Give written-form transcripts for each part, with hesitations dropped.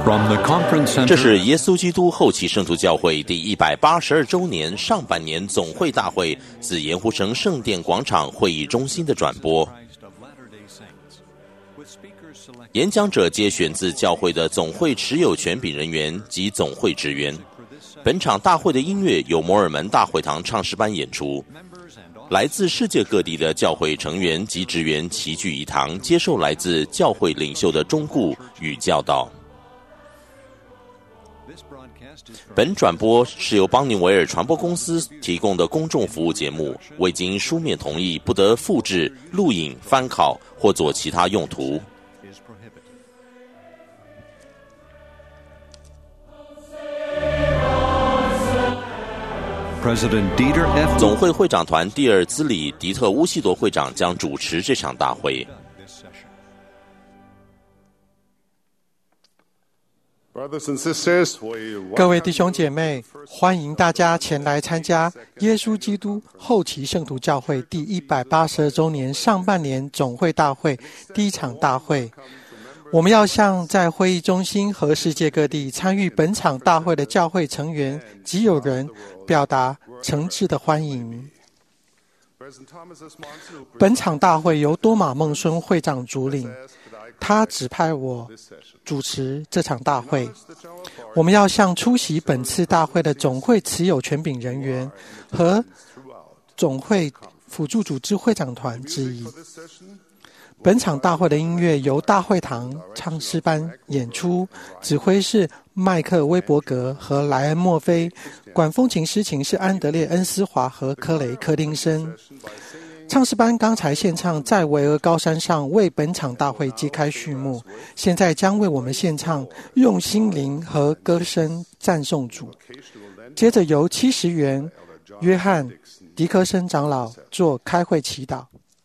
这是耶稣基督后期圣徒教会第182周年上半年总会大会自盐湖城圣殿广场会议中心的转播。演讲者皆选自教会的总会持有权柄人员及总会职员。本场大会的音乐由摩尔门大会堂唱诗班演出。来自世界各地的教会成员及职员齐聚一堂，接受来自教会领袖的忠告与教导。本转播是由邦尼维尔传播公司提供的公众服务节目，未经书面同意，不得复制、录影、翻拷或做其他用途。总会会长团蒂尔兹里迪特乌西多会长将主持这场大会。 各位弟兄姐妹，欢迎大家前来参加耶稣基督后期圣徒教会第182周年上半年总会大会第一场大会。我们要向在会议中心和世界各地参与本场大会的教会成员及友人表达诚挚的欢迎。本场大会由多马孟孙会长主领，他指派我主持这场大会。我们要向出席本次大会的总会持有权柄人员和总会辅助组织会长团致意。本场大会的音乐由大会堂唱诗班演出，指挥是麦克威伯格和莱恩墨菲，管风琴诗琴是安德烈恩斯华和科雷柯丁森。唱诗班刚才献唱在维俄高山上，为本场大会揭开序幕，现在将为我们献唱用心灵和歌声赞颂主。接着由70元约翰迪科森长老做开会祈祷。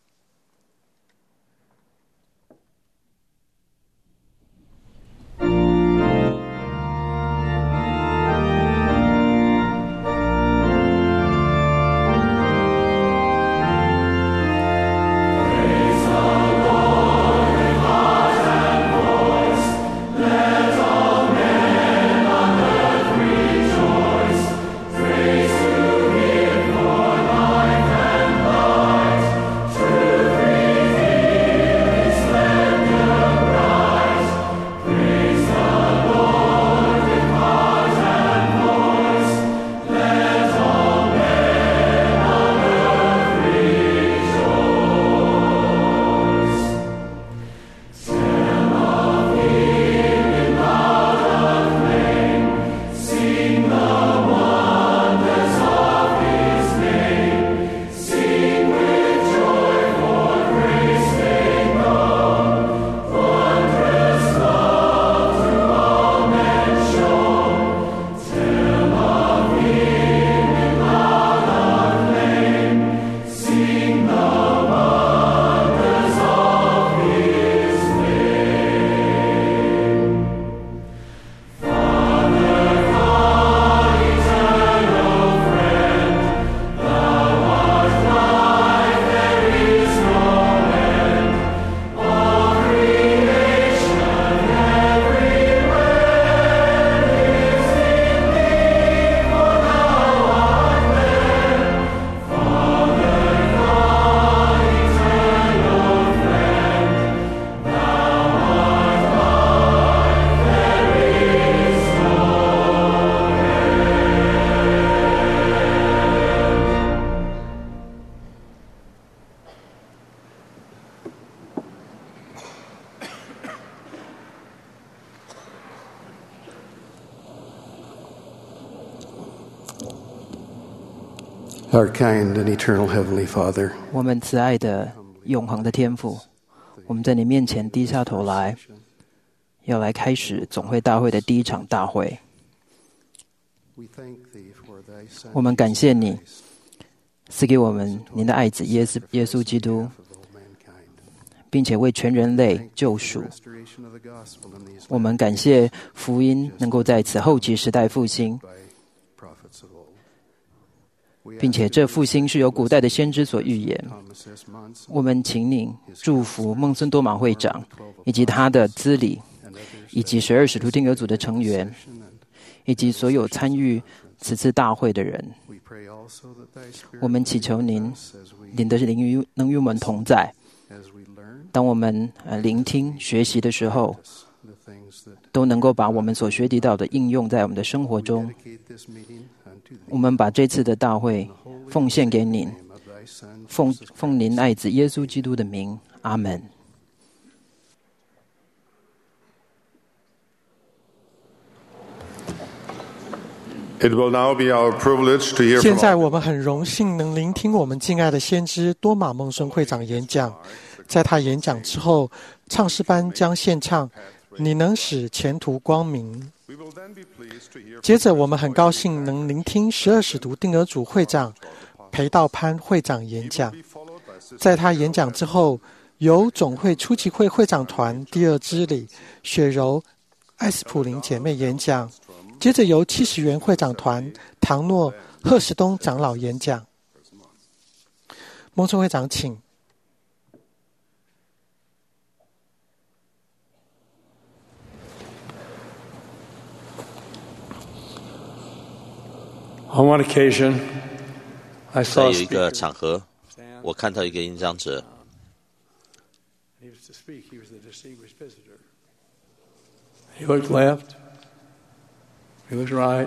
Our kind and eternal Heavenly Father, 我们慈爱的永恒的天父，我们在你面前低下头来，要来开始总会大会的第一场大会。我们感谢你赐给我们您的爱子耶稣基督，并且为全人类救赎。我们感谢福音能够在此后期时代复兴，并且这复兴是由古代的先知所预言。我们请您祝福孟孙多玛会长以及他的资理以及12使徒定额组的成员，以及所有参与此次大会的人。我们祈求您的灵能与我们同在。当我们聆听学习的时候，都能够把我们所学习到的应用在我们的生活中。我们把这次的大会奉献给您，奉您爱子耶稣基督的名，阿门。 现在我们很荣幸能聆听我们敬爱的先知多马孟孙会长演讲。在他演讲之后，唱诗班将献唱你能使前途光明。接着我们很高兴能聆听12使徒定额组会长裴道潘会长演讲。在他演讲之后，由总会初级会会长团第二支理雪柔艾斯普林姐妹演讲，接着由70元会长团唐诺贺石东长老演讲。孟孙会长请。 在有一个场合，我看到一个演讲者， He looked left, he looked right,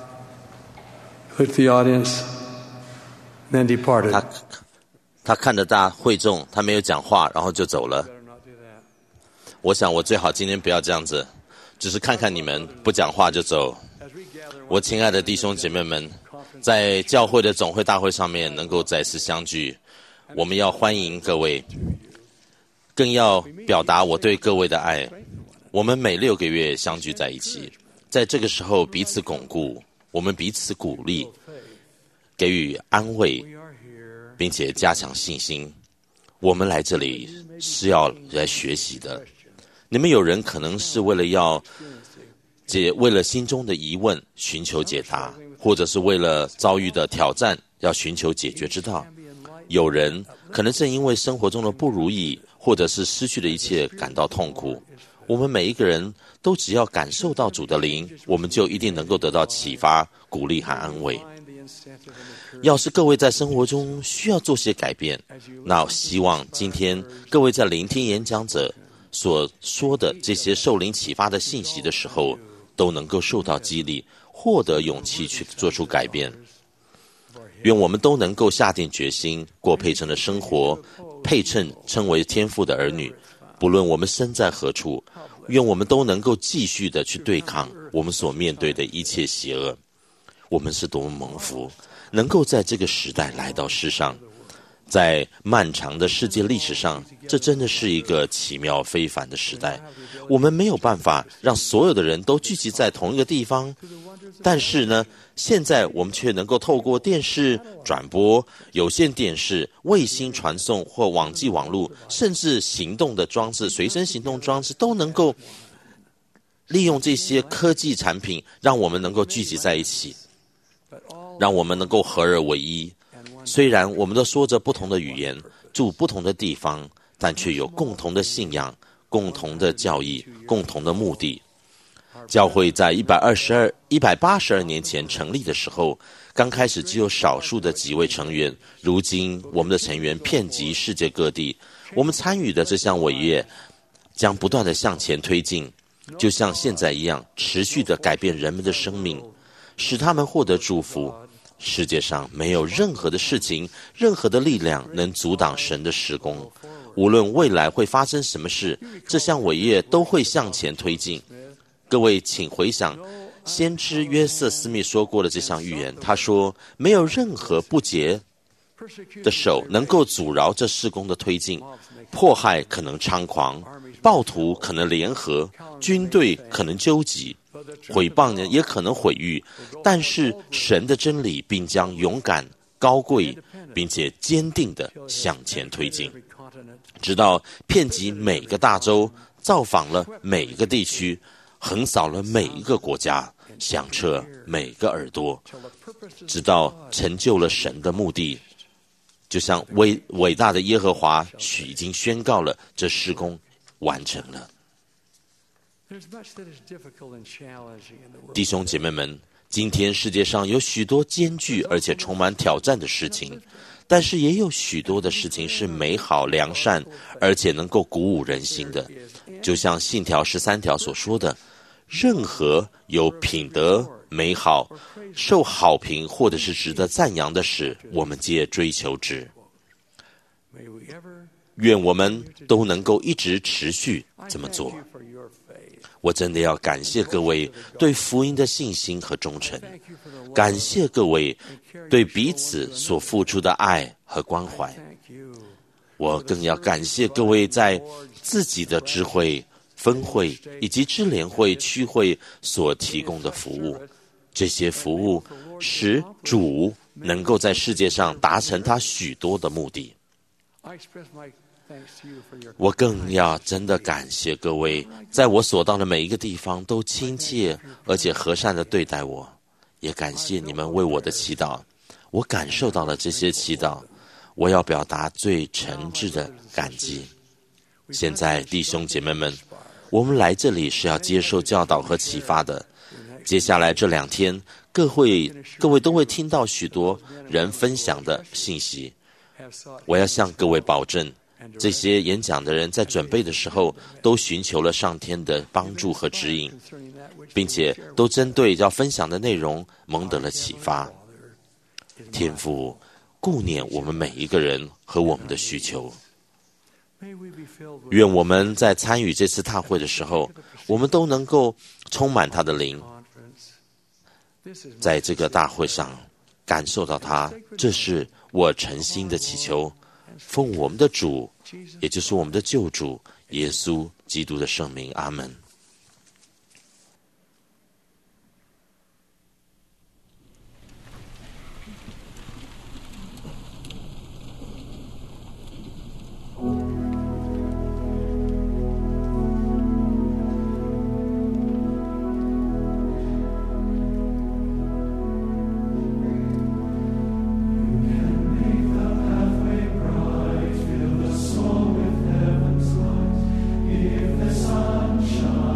he looked the audience, and then departed. 他看着大会众，他没有讲话，然后就走了。我想我最好今天不要这样子，只是看看你们，不讲话就走。我亲爱的弟兄姐妹们，在教会的总会大会上面能够再次相聚，我们要欢迎各位，更要表达我对各位的爱。我们每6个月相聚在一起，在这个时候彼此巩固，我们彼此鼓励，给予安慰，并且加强信心。我们来这里是要来学习的。你们有人可能是为了心中的疑问寻求解答，或者是为了遭遇的挑战要寻求解决之道。有人可能正因为生活中的不如意，或者是失去的一切感到痛苦。我们每一个人都只要感受到主的灵，我们就一定能够得到启发、鼓励和安慰。要是各位在生活中需要做些改变，那希望今天各位在聆听演讲者所说的这些受灵启发的信息的时候，都能够受到激励，获得勇气去做出改变。愿我们都能够下定决心，过配称的生活，配称称为天父的儿女。不论我们身在何处，愿我们都能够继续的去对抗我们所面对的一切邪恶。我们是多么蒙福，能够在这个时代来到世上。在漫长的世界历史上，这真的是一个奇妙非凡的时代。我们没有办法让所有的人都聚集在同一个地方，但是呢，现在我们却能够透过电视转播、有线电视、卫星传送或网际网络，甚至行动的装置、随身行动装置，都能够利用这些科技产品，让我们能够聚集在一起，让我们能够合而为一。虽然我们都说着不同的语言，住不同的地方，但却有共同的信仰、共同的教义、共同的目的。教会在182年前成立的时候，刚开始只有少数的几位成员，如今我们的成员遍及世界各地。我们参与的这项伟业将不断地向前推进，就像现在一样，持续地改变人们的生命，使他们获得祝福。世界上没有任何的事情、任何的力量能阻挡神的施工。无论未来会发生什么事，这项伟业都会向前推进。各位请回想先知约瑟斯密说过的这项预言，他说没有任何不洁的手能够阻挠这事工的推进。迫害可能猖狂，暴徒可能联合，军队可能纠集，毁谤人也可能毁誉，但是神的真理并将勇敢、高贵并且坚定地向前推进，直到遍及每个大洲，造访了每一个地区，横扫了每一个国家，响彻每个耳朵，直到成就了神的目的。就像伟大的耶和华已经宣告了，这事工完成了。 弟兄姐妹们，今天世界上有许多艰巨而且充满挑战的事情，但是也有许多的事情是美好良善，而且能够鼓舞人心的。就像信条13条所说的，任何有品德、美好、受好评或者是值得赞扬的事，我们皆追求之。愿我们都能够一直持续这么做。我真的要感谢各位对福音的信心和忠诚，感谢各位对彼此所付出的爱和关怀。我更要感谢各位在自己的智慧、分会以及支联会、区会所提供的服务。这些服务使主能够在世界上达成他许多的目的。我更要真的感谢各位，在我所到的每一个地方都亲切而且和善地对待我，也感谢你们为我的祈祷。我感受到了这些祈祷，我要表达最诚挚的感激。现在弟兄姐妹们，我们来这里是要接受教导和启发的。接下来这2天，各位都会听到许多人分享的信息。我要向各位保证，这些演讲的人在准备的时候都寻求了上天的帮助和指引，并且都针对要分享的内容蒙得了启发。天父顾念我们每一个人和我们的需求。愿我们在参与这次大会的时候，我们都能够充满他的灵，在这个大会上感受到他。这是我诚心的祈求，奉我们的主，也就是我们的救主耶稣基督的圣名，阿们。 If the sunshine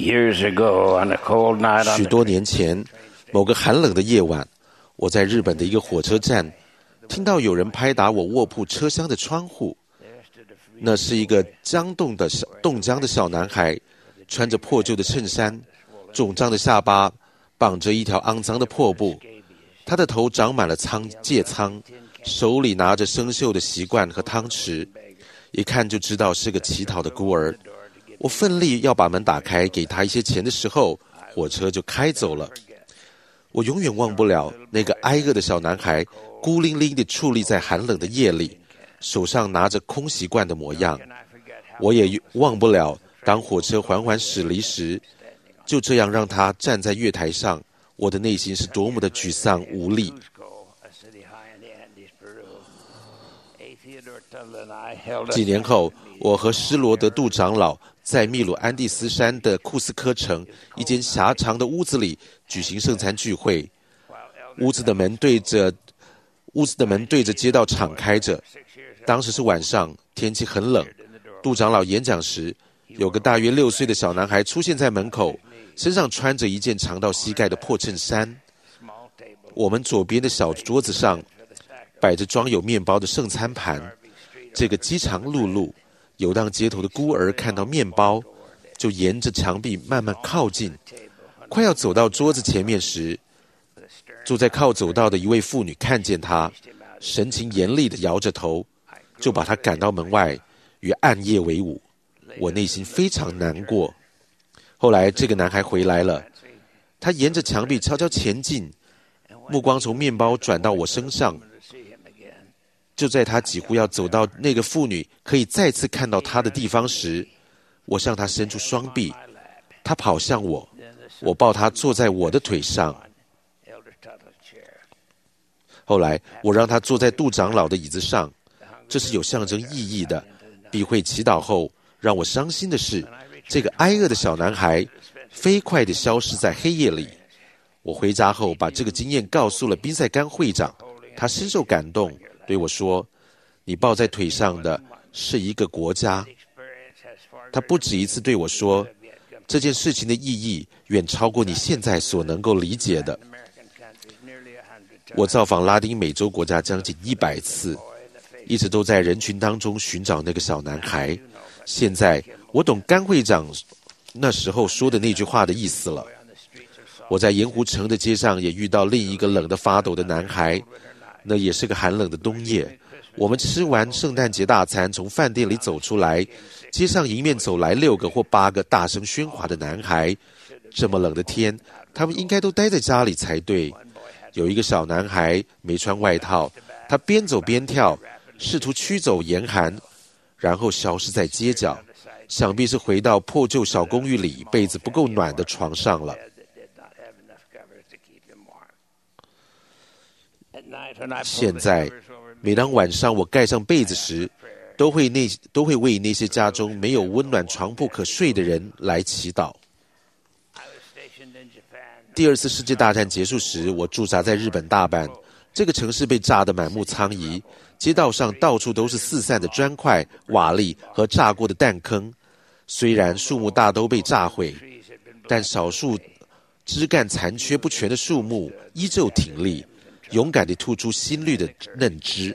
许多年前，某个寒冷的夜晚，我在日本的一个火车站，听到有人拍打我卧铺车厢的窗户。那是一个冻僵的小男孩，穿着破旧的衬衫，肿胀的下巴绑着一条肮脏的破布，他的头长满了疥疮，手里拿着生锈的锡罐和汤匙，一看就知道是个乞讨的孤儿。我奋力要把门打开，给他一些钱的时候，火车就开走了。我永远忘不了那个挨饿的小男孩孤零零地矗立在寒冷的夜里，手上拿着空锡罐的模样。我也忘不了当火车缓缓驶离时，就这样让他站在月台上，我的内心是多么的沮丧无力。几年后，我和施罗德杜长老在秘鲁安第斯山的库斯科城一间狭长的屋子里举行圣餐聚会。屋子的门对着街道敞开着。当时是晚上，天气很冷。杜长老演讲时，有个大约6岁的小男孩出现在门口，身上穿着一件长到膝盖的破衬衫。我们左边的小桌子上摆着装有面包的圣餐盘。这个饥肠辘辘、游荡街头的孤儿看到面包，就沿着墙壁慢慢靠近。快要走到桌子前面时，坐在靠走道的一位妇女看见他，神情严厉地摇着头，就把他赶到门外，与暗夜为伍。我内心非常难过。后来这个男孩回来了，他沿着墙壁悄悄前进，目光从面包转到我身上。就在他几乎要走到那个妇女可以再次看到他的地方时，我向他伸出双臂，他跑向我，我抱他坐在我的腿上。后来我让他坐在杜长老的椅子上，这是有象征意义的。避讳祈祷后，让我伤心的是，这个挨饿的小男孩飞快地消失在黑夜里。我回家后把这个经验告诉了宾塞甘会长，他深受感动，对我说，你抱在腿上的是一个国家。他不止一次对我说，这件事情的意义远超过你现在所能够理解的。我造访拉丁美洲国家将近100次，一直都在人群当中寻找那个小男孩。现在我懂甘会长那时候说的那句话的意思了。我在盐湖城的街上也遇到另一个冷得发抖的男孩，那也是个寒冷的冬夜。我们吃完圣诞节大餐，从饭店里走出来，街上迎面走来6个或8个大声喧哗的男孩。这么冷的天，他们应该都待在家里才对。有一个小男孩没穿外套，他边走边跳，试图驱走严寒，然后消失在街角，想必是回到破旧小公寓里被子不够暖的床上了。现在每当晚上我盖上被子时，都会为那些家中没有温暖床铺可睡的人来祈祷。第2次世界大战结束时，我驻扎在日本大阪，这个城市被炸得满目疮痍，街道上到处都是四散的砖块、瓦砾和炸过的弹坑。虽然树木大都被炸毁，但少数枝干残缺不全的树木依旧挺立，勇敢地吐出新绿的嫩枝。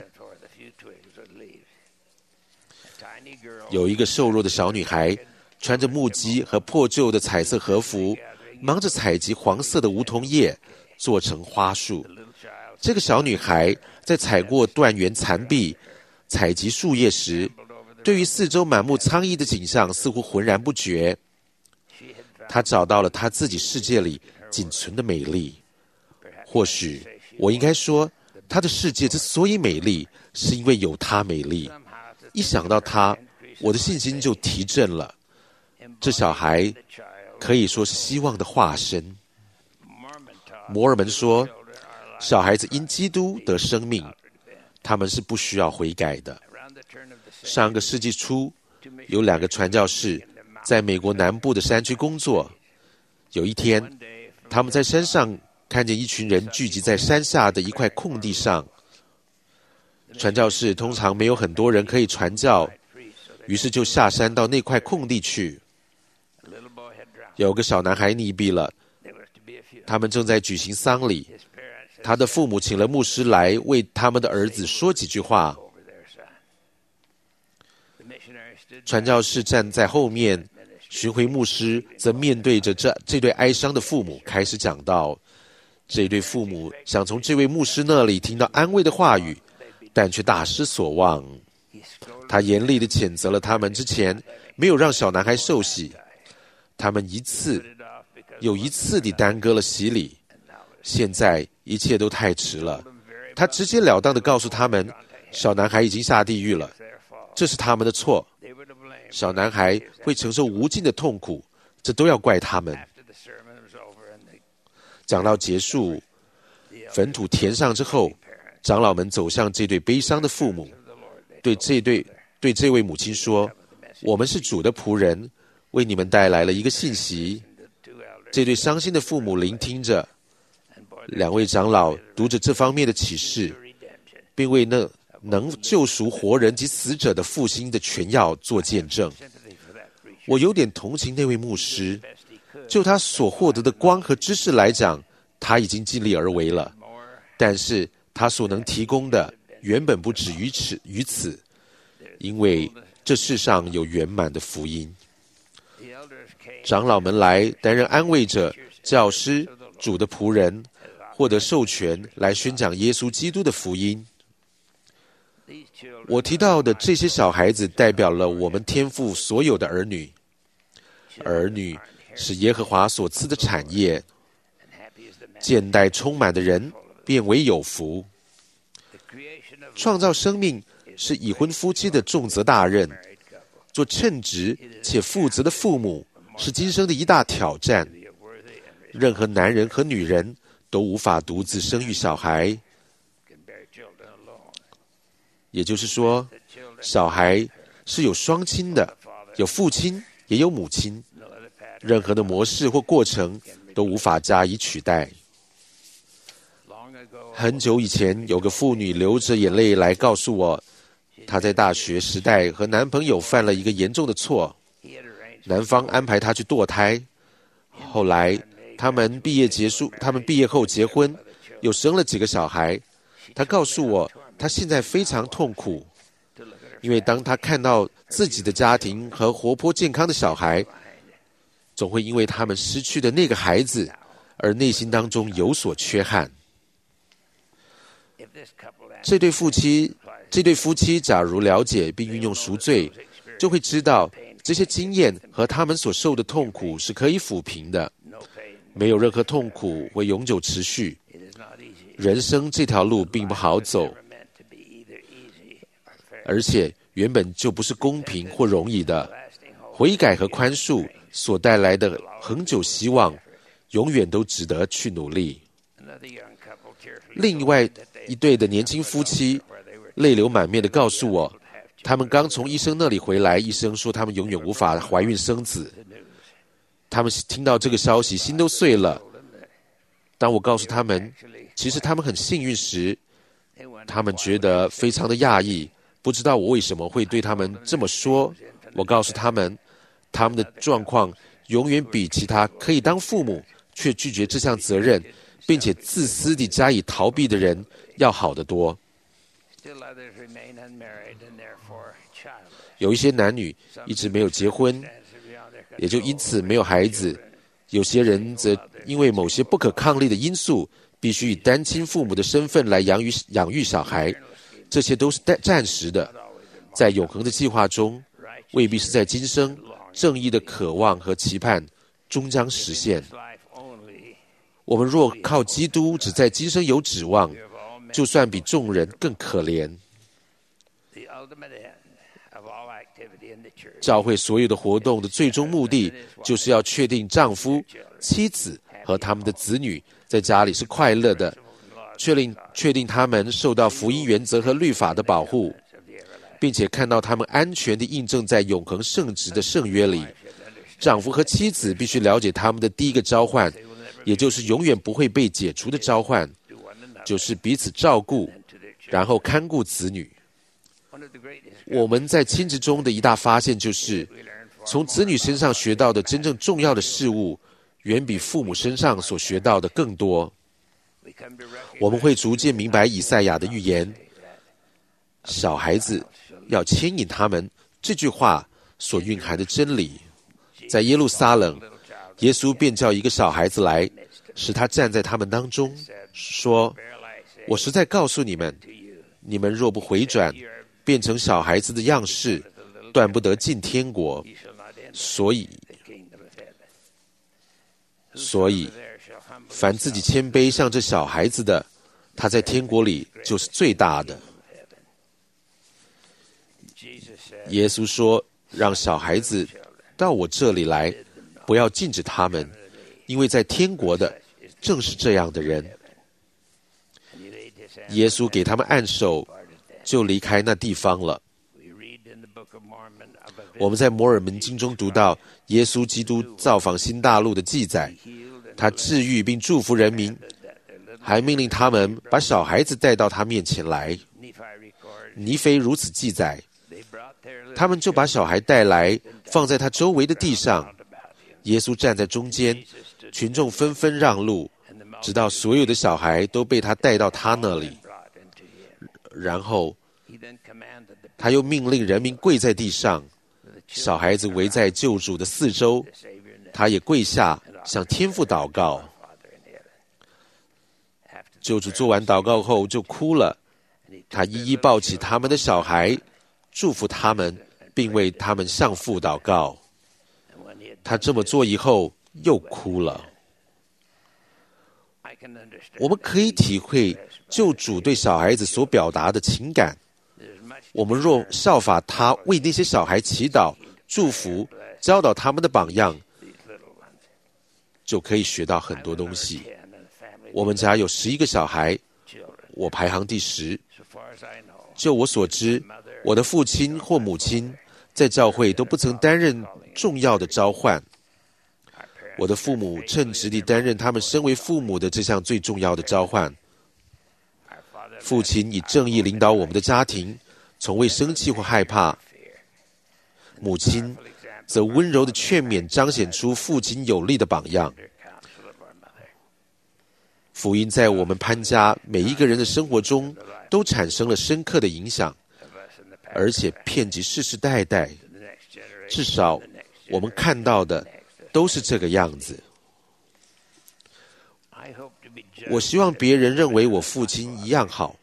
有一个瘦弱的小女孩，穿着木屐和破旧的彩色和服，忙着采集黄色的梧桐叶，做成花束。这个小女孩在踩过断垣残壁、采集树叶时，对于四周满目苍痍的景象似乎浑然不觉。她找到了她自己世界里仅存的美丽。或许我应该说，她的世界之所以美丽，是因为有她美丽。一想到她，我的信心就提振了。这小孩可以说是希望的化身。摩尔门说，小孩子因基督得生命，他们是不需要悔改的。上个世纪初，有2个传教士在美国南部的山区工作。有一天，他们在山上看见一群人聚集在山下的一块空地上。传教士通常没有很多人可以传教，于是就下山到那块空地去。 有个小男孩溺毙了，他们正在举行丧礼。他的父母请了牧师来为他们的儿子说几句话。传教士站在后面，巡回牧师则面对着这对哀伤的父母开始讲道。这对父母想从这位牧师那里听到安慰的话语，但却大失所望。他严厉地谴责了他们之前没有让小男孩受洗，他们一次又一次地耽搁了洗礼。现在一切都太迟了。他直截了当地告诉他们，小男孩已经下地狱了，这是他们的错。小男孩会承受无尽的痛苦，这都要怪他们。讲到结束，坟土填上之后，长老们走向这对悲伤的父母，对这位母亲说：“我们是主的仆人，为你们带来了一个信息。”这对伤心的父母聆听着，两位长老读着这方面的启示，并为那能救赎活人及死者的复兴的全要做见证。我有点同情那位牧师，就他所获得的光和知识来讲，他已经尽力而为了，但是他所能提供的原本不止于此，因为这世上有圆满的福音。长老们来担任安慰者、教师、主的仆人，获得授权来宣讲耶稣基督的福音。我提到的这些小孩子代表了我们天父所有的儿女。儿女是耶和华所赐的产业，见待充满的人便为有福。创造生命是已婚夫妻的重责大任，做称职且负责的父母是今生的一大挑战。任何男人和女人都无法独自生育小孩，也就是说，小孩是有双亲的，有父亲也有母亲，任何的模式或过程都无法加以取代。很久以前，有个妇女流着眼泪来告诉我，她在大学时代和男朋友犯了一个严重的错，男方安排她去堕胎，后来他们毕业后结婚，又生了几个小孩。她告诉我，她现在非常痛苦，因为当她看到自己的家庭和活泼健康的小孩，总会因为他们失去的那个孩子而内心当中有所缺憾。这对夫妻假如了解并运用赎罪，就会知道这些经验和他们所受的痛苦是可以抚平的。没有任何痛苦会永久持续，人生这条路并不好走，而且原本就不是公平或容易的。悔改和宽恕所带来的恒久希望，永远都值得去努力。另外一对的年轻夫妻泪流满面地告诉我，他们刚从医生那里回来，医生说他们永远无法怀孕生子。他们听到这个消息，心都碎了。当我告诉他们，其实他们很幸运时，他们觉得非常的讶异，不知道我为什么会对他们这么说。我告诉他们，他们的状况永远比其他可以当父母却拒绝这项责任，并且自私地加以逃避的人要好得多。有一些男女一直没有结婚，也就因此没有孩子。有些人则因为某些不可抗力的因素，必须以单亲父母的身份来养育小孩，这些都是暂时的，在永恒的计划中，未必是在今生正义的渴望和期盼终将实现。我们若靠基督只在今生有指望，就算比众人更可怜。教会所有的活动的最终目的，就是要确定丈夫、妻子和他们的子女在家里是快乐的，确定他们受到福音原则和律法的保护，并且看到他们安全地印证在永恒圣职的圣约里。丈夫和妻子必须了解他们的第一个召唤，也就是永远不会被解除的召唤，就是彼此照顾，然后看顾子女。我们在亲职中的一大发现就是， 从子女身上学到的真正重要的事物，远比父母身上所学到的更多。我们会逐渐明白以赛亚的预言，小孩子要牵引他们这句话所蕴含的真理。在耶路撒冷，耶稣便叫一个小孩子来，使他站在他们当中，说：我实在告诉你们，你们若不回转，变成小孩子的样式，断不得进天国。所以凡自己谦卑像这小孩子的，他在天国里就是最大的。耶稣说，让小孩子到我这里来，不要禁止他们，因为在天国的正是这样的人。耶稣给他们按手，就离开那地方了。我们在摩尔门经中读到耶稣基督造访新大陆的记载，他治愈并祝福人民，还命令他们把小孩子带到他面前来。尼腓如此记载，他们就把小孩带来，放在他周围的地上。耶稣站在中间，群众纷纷让路，直到所有的小孩都被他带到他那里。然后他又命令人民跪在地上，小孩子围在救主的四周，他也跪下向天父祷告。救主做完祷告后就哭了，他一一抱起他们的小孩，祝福他们，并为他们向父祷告。他这么做以后又哭了。我们可以体会救主对小孩子所表达的情感。我们若效法他为那些小孩祈祷、祝福、教导他们的榜样，就可以学到很多东西。我们家有11个小孩，我排行第10。就我所知，我的父亲或母亲在教会都不曾担任重要的召唤。我的父母称职地担任他们身为父母的这项最重要的召唤。父亲以正义领导我们的家庭，从未生气或害怕。母亲则温柔地劝勉，彰显出父亲有力的榜样。福音在我们潘家每一个人的生活中都产生了深刻的影响，而且遍及世世代代，至少我们看到的都是这个样子。我希望别人认为我父亲一样好。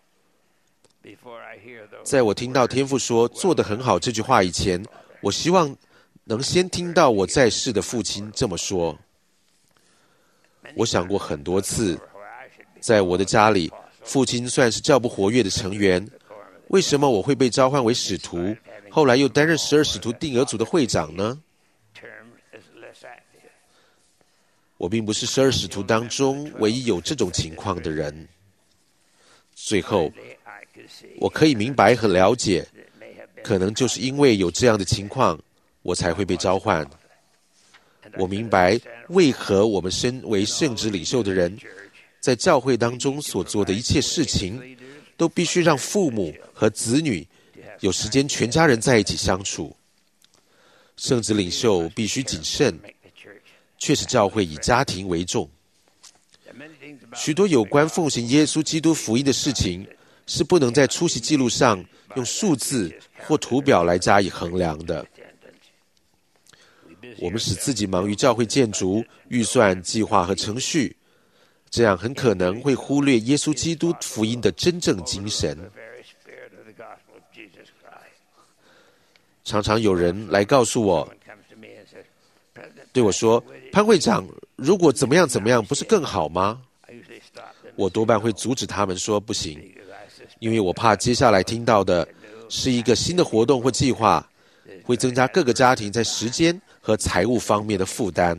在我听到天父说做得很好这句话以前，我希望能先听到我在世的父亲这么说。我想过很多次，在我的家里，父亲算是较不活跃的成员，为什么我会被召唤为使徒，后来又担任12使徒定额组的会长呢？我并不是12使徒当中唯一有这种情况的人。最后，我可以明白和了解，可能就是因为有这样的情况，我才会被召唤。我明白为何我们身为圣职领袖的人，在教会当中所做的一切事情，都必须让父母和子女有时间全家人在一起相处。圣职领袖必须谨慎，确实教会以家庭为重。许多有关奉行耶稣基督福音的事情，是不能在出席记录上用数字或图表来加以衡量的。我们使自己忙于教会建筑、预算、计划和程序，这样很可能会忽略耶稣基督福音的真正精神。常常有人来告诉我，对我说，潘会长，如果怎么样怎么样，不是更好吗？我多半会阻止他们说不行，因为我怕接下来听到的是一个新的活动或计划，会增加各个家庭在时间和财务方面的负担。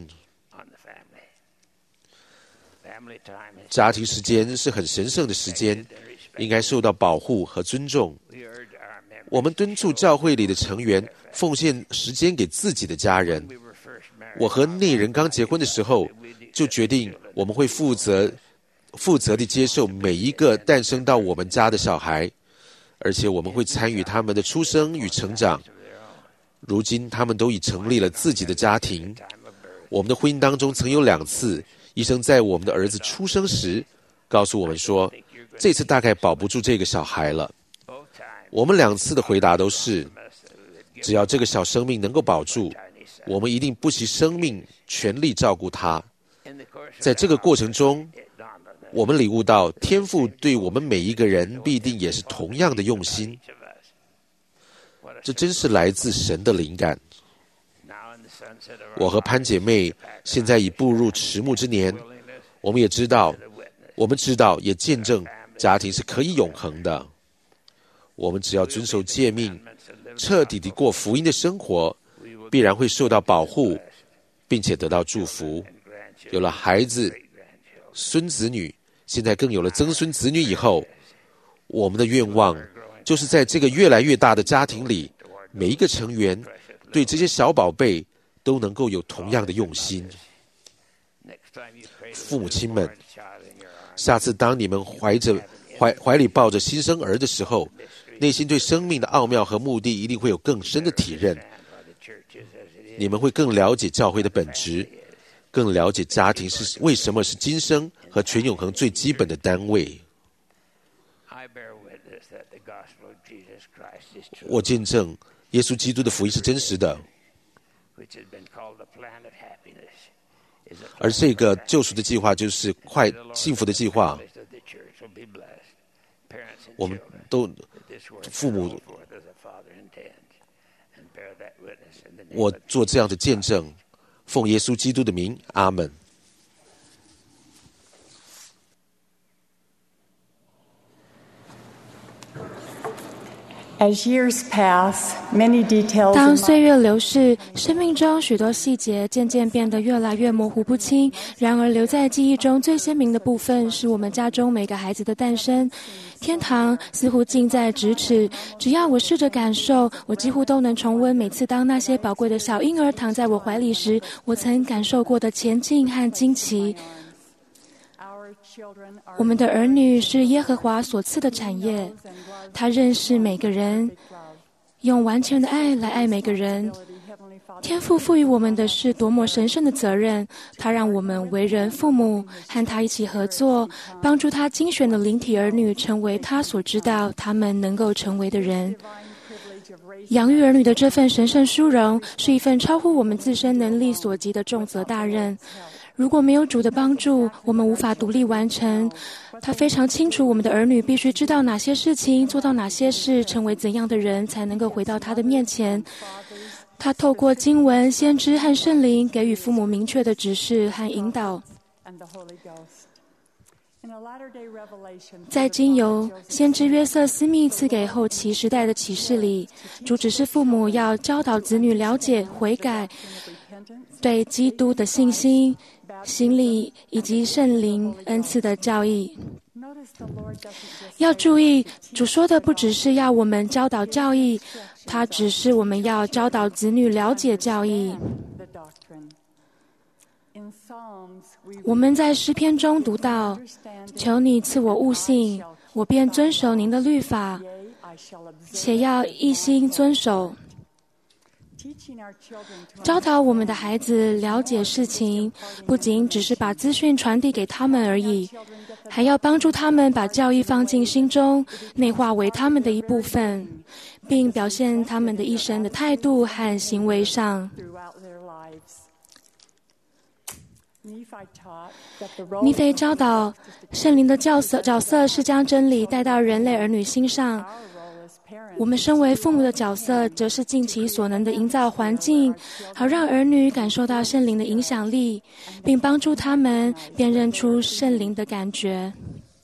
家庭时间是很神圣的时间，应该受到保护和尊重。我们敦促教会里的成员奉献时间给自己的家人。我和内人刚结婚的时候，就决定我们会负责地接受每一个诞生到我们家的小孩，而且我们会参与他们的出生与成长。 如今他们都已成立了自己的家庭。我们的婚姻当中曾有2次，医生在我们的儿子出生时告诉我们说，这次大概保不住这个小孩了。我们2次的回答都是，只要这个小生命能够保住，我们一定不惜生命全力照顾他。在这个过程中，我们领悟到天父对我们每一个人必定也是同样的用心。这真是来自神的灵感。我和潘姐妹现在已步入迟暮之年，我们知道也见证家庭是可以永恒的。我们只要遵守诫命，彻底地过福音的生活，必然会受到保护，并且得到祝福。有了孩子、孙子女，现在更有了曾孙子女以后，我们的愿望就是在这个越来越大的家庭里，每一个成员对这些小宝贝都能够有同样的用心。父母亲们，下次当你们怀里抱着新生儿的时候，内心对生命的奥妙和目的一定会有更深的体认。你们会更了解教会的本质，更了解家庭是为什么是今生和全永恒最基本的单位。我见证耶稣基督的福音是真实的，而这个救赎的计划就是快幸福的计划。我们都父母，我做这样的见证，奉耶稣基督的名，阿们。 当岁月流逝，生命中许多细节渐渐变得越来越模糊不清。然而留在记忆中最鲜明的部分，是我们家中每个孩子的诞生。天堂似乎近在咫尺，只要我试着感受，我几乎都能重温每次当那些宝贵的小婴儿躺在我怀里时，我曾感受过的前进和惊奇。我们的儿女是耶和华所赐的产业，他认识每个人，用完全的爱来爱每个人。天父赋予我们的是多么神圣的责任，他让我们为人父母，和他一起合作，帮助他精选的灵体儿女成为他所知道他们能够成为的人。养育儿女的这份神圣殊荣，是一份超乎我们自身能力所及的重责大任。如果没有主的帮助，我们无法独立完成。他非常清楚我们的儿女必须知道哪些事情，做到哪些事，成为怎样的人，才能够回到他的面前。他透过经文、先知和圣灵给予父母明确的指示和引导。在经由先知约瑟斯密赐给后期时代的启示里，主指示父母要教导子女了解悔改、对基督的信心、心理以及圣灵恩赐的教义。要注意，主说的不只是要我们教导教义，他只是我们要教导子女了解教义。我们在诗篇中读到，求你赐我悟性，我便遵守您的律法，且要一心遵守。教导我们的孩子了解事情，不仅只是把资讯传递给他们而已，还要帮助他们把教义放进心中，内化为他们的一部分，并表现他们的一生的态度和行为上。尼腓教导，圣灵的角色是将真理带到人类儿女心上。我们身为父母的角色，则是尽其所能的营造环境，好让儿女感受到圣灵的影响力，并帮助他们辨认出圣灵的感觉。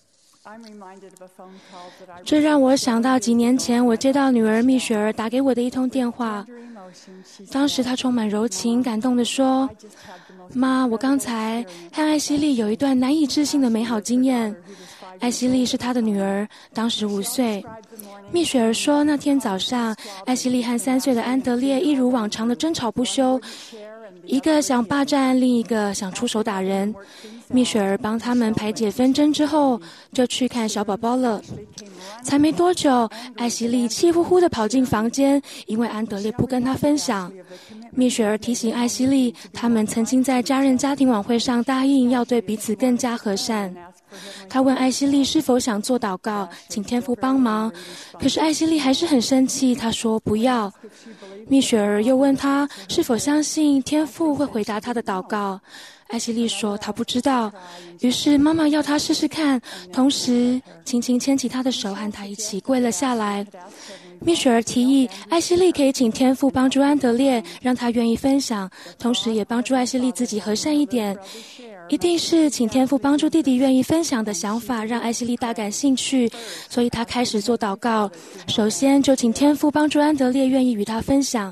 这让我想到几年前我接到女儿蜜雪儿打给我的一通电话。当时她充满柔情感动地说，妈，我刚才和艾希莉有一段难以置信的美好经验。艾希莉是她的女儿，当时5岁。蜜雪儿说，那天早上，艾希莉和3岁的安德烈一如往常的争吵不休， 一个想霸占，另一个想出手打人。蜜雪儿帮他们排解纷争之后，就去看小宝宝了。才没多久，艾希莉气呼呼地跑进房间，因为安德烈不跟她分享。蜜雪儿提醒艾希莉，他们曾经在家人家庭晚会上答应要对彼此更加和善。他问艾希莉是否想做祷告，请天父帮忙，可是艾希莉还是很生气，她说不要。蜜雪儿又问她是否相信天父会回答她的祷告，艾希莉说她不知道，于是妈妈要她试试看，同时轻轻牵起她的手，和她一起跪了下来。蜜雪儿提议艾希莉可以请天父帮助安德烈，让他愿意分享，同时也帮助艾希莉自己和善一点。一定是请天父帮助弟弟愿意分享的想法让艾希莉大感兴趣，所以他开始做祷告。首先就请天父帮助安德烈愿意与他分享，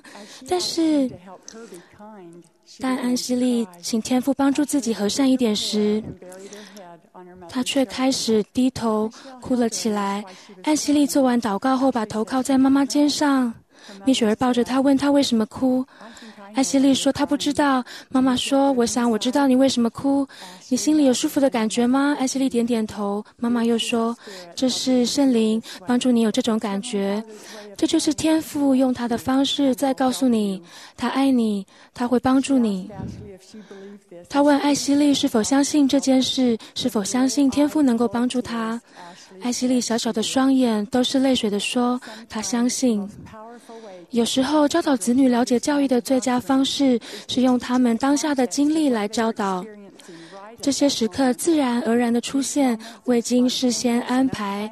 但安希莉请天父帮助自己和善一点时，他却开始低头哭了起来。安希莉做完祷告后，把头靠在妈妈肩上，蜜雪儿抱着她问她为什么哭。艾希莉说她不知道。妈妈说我想我知道你为什么哭，你心里有舒服的感觉吗？艾希莉点点头。妈妈又说这是圣灵帮助你有这种感觉，这就是天父用他的方式在告诉你他爱你，他会帮助你。他问艾希莉是否相信这件事，是否相信天父能够帮助他。艾希莉小小的双眼都是泪水地说她相信。有时候教导子女了解教育的最佳方式是用他们当下的经历来教导，这些时刻自然而然的出现，未经事先安排，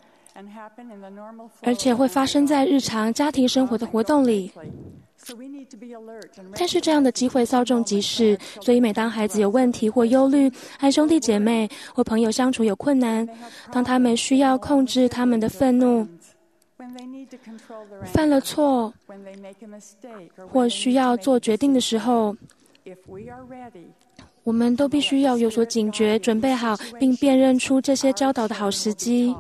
而且会发生在日常家庭生活的活动里。但是这样的机会稍纵即逝，所以每当孩子有问题或忧虑，和兄弟姐妹或朋友相处有困难，当他们需要控制他们的愤怒，犯了错，或需要做决定的时候，我们都必须要有所警觉，准备好并辨认出这些教导的好时机。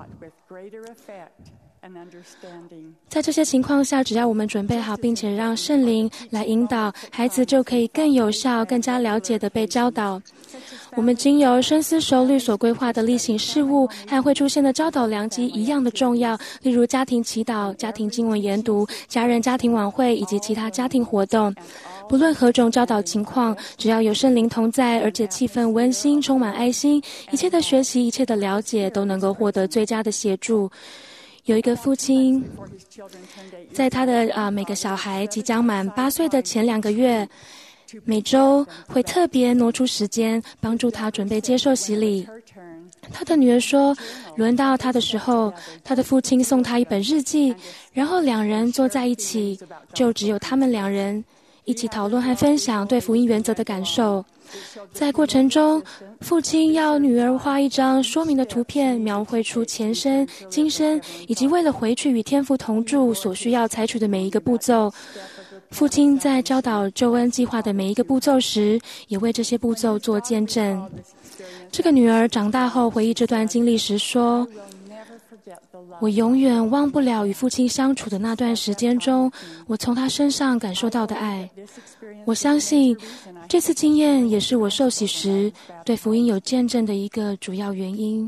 在这些情况下，只要我们准备好，并且让圣灵来引导，孩子就可以更有效、更加了解地被教导。我们经由深思熟虑所规划的例行事务和会出现的教导良机一样的重要，例如家庭祈祷、家庭经文研读、家人家庭晚会以及其他家庭活动。不论何种教导情况，只要有圣灵同在，而且气氛温馨、充满爱心，一切的学习、一切的了解都能够获得最佳的协助。有一个父亲，在他的每个小孩即将满8岁的前2个月，每周会特别挪出时间帮助他准备接受洗礼。他的女儿说，轮到他的时候，他的父亲送他一本日记，然后2人坐在一起，就只有他们2人一起讨论和分享对福音原则的感受。在过程中，父亲要女儿画一张说明的图片，描绘出前生、今生以及为了回去与天父同住所需要采取的每一个步骤。父亲在教导救恩计划的每一个步骤时，也为这些步骤做见证。这个女儿长大后回忆这段经历时说，我永远忘不了与父亲相处的那段时间中，我从他身上感受到的爱。我相信这次经验也是我受洗时对福音有见证的一个主要原因。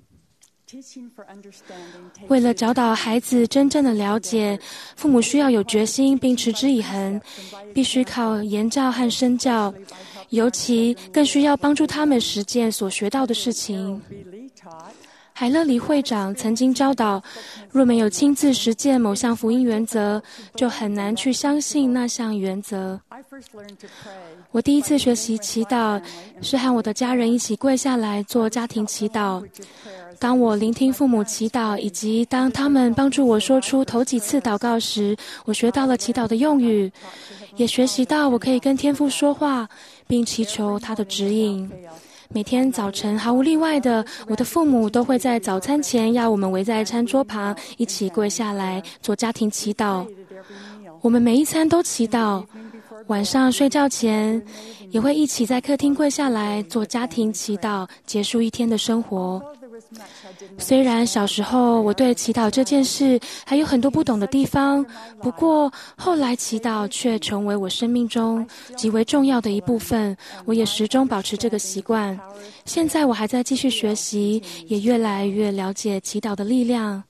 为了教导孩子真正的了解，父母需要有决心并持之以恒，必须靠言教和身教，尤其更需要帮助他们实践所学到的事情。海勒里会长曾经教导，若没有亲自实践某项福音原则，就很难去相信那项原则。我第一次学习祈祷，是和我的家人一起跪下来做家庭祈祷。当我聆听父母祈祷，以及当他们帮助我说出头几次祷告时，我学到了祈祷的用语，也学习到我可以跟天父说话，并祈求他的指引。每天早晨毫无例外的，我的父母都会在早餐前要我们围在餐桌旁，一起跪下来做家庭祈祷。我们每一餐都祈祷，晚上睡觉前也会一起在客厅跪下来做家庭祈祷，结束一天的生活。 虽然小时候我对祈祷这件事还有很多不懂的地方，不过后来祈祷却成为我生命中极为重要的一部分，我也始终保持这个习惯。现在我还在继续学习，也越来越了解祈祷的力量。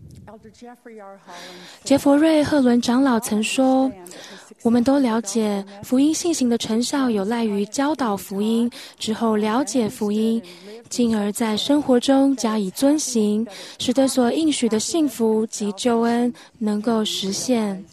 杰佛瑞·赫伦长老曾说，我们都了解福音信行的成效有赖于教导福音之后了解福音，进而在生活中加以遵行，使得所应许的幸福及救恩能够实现。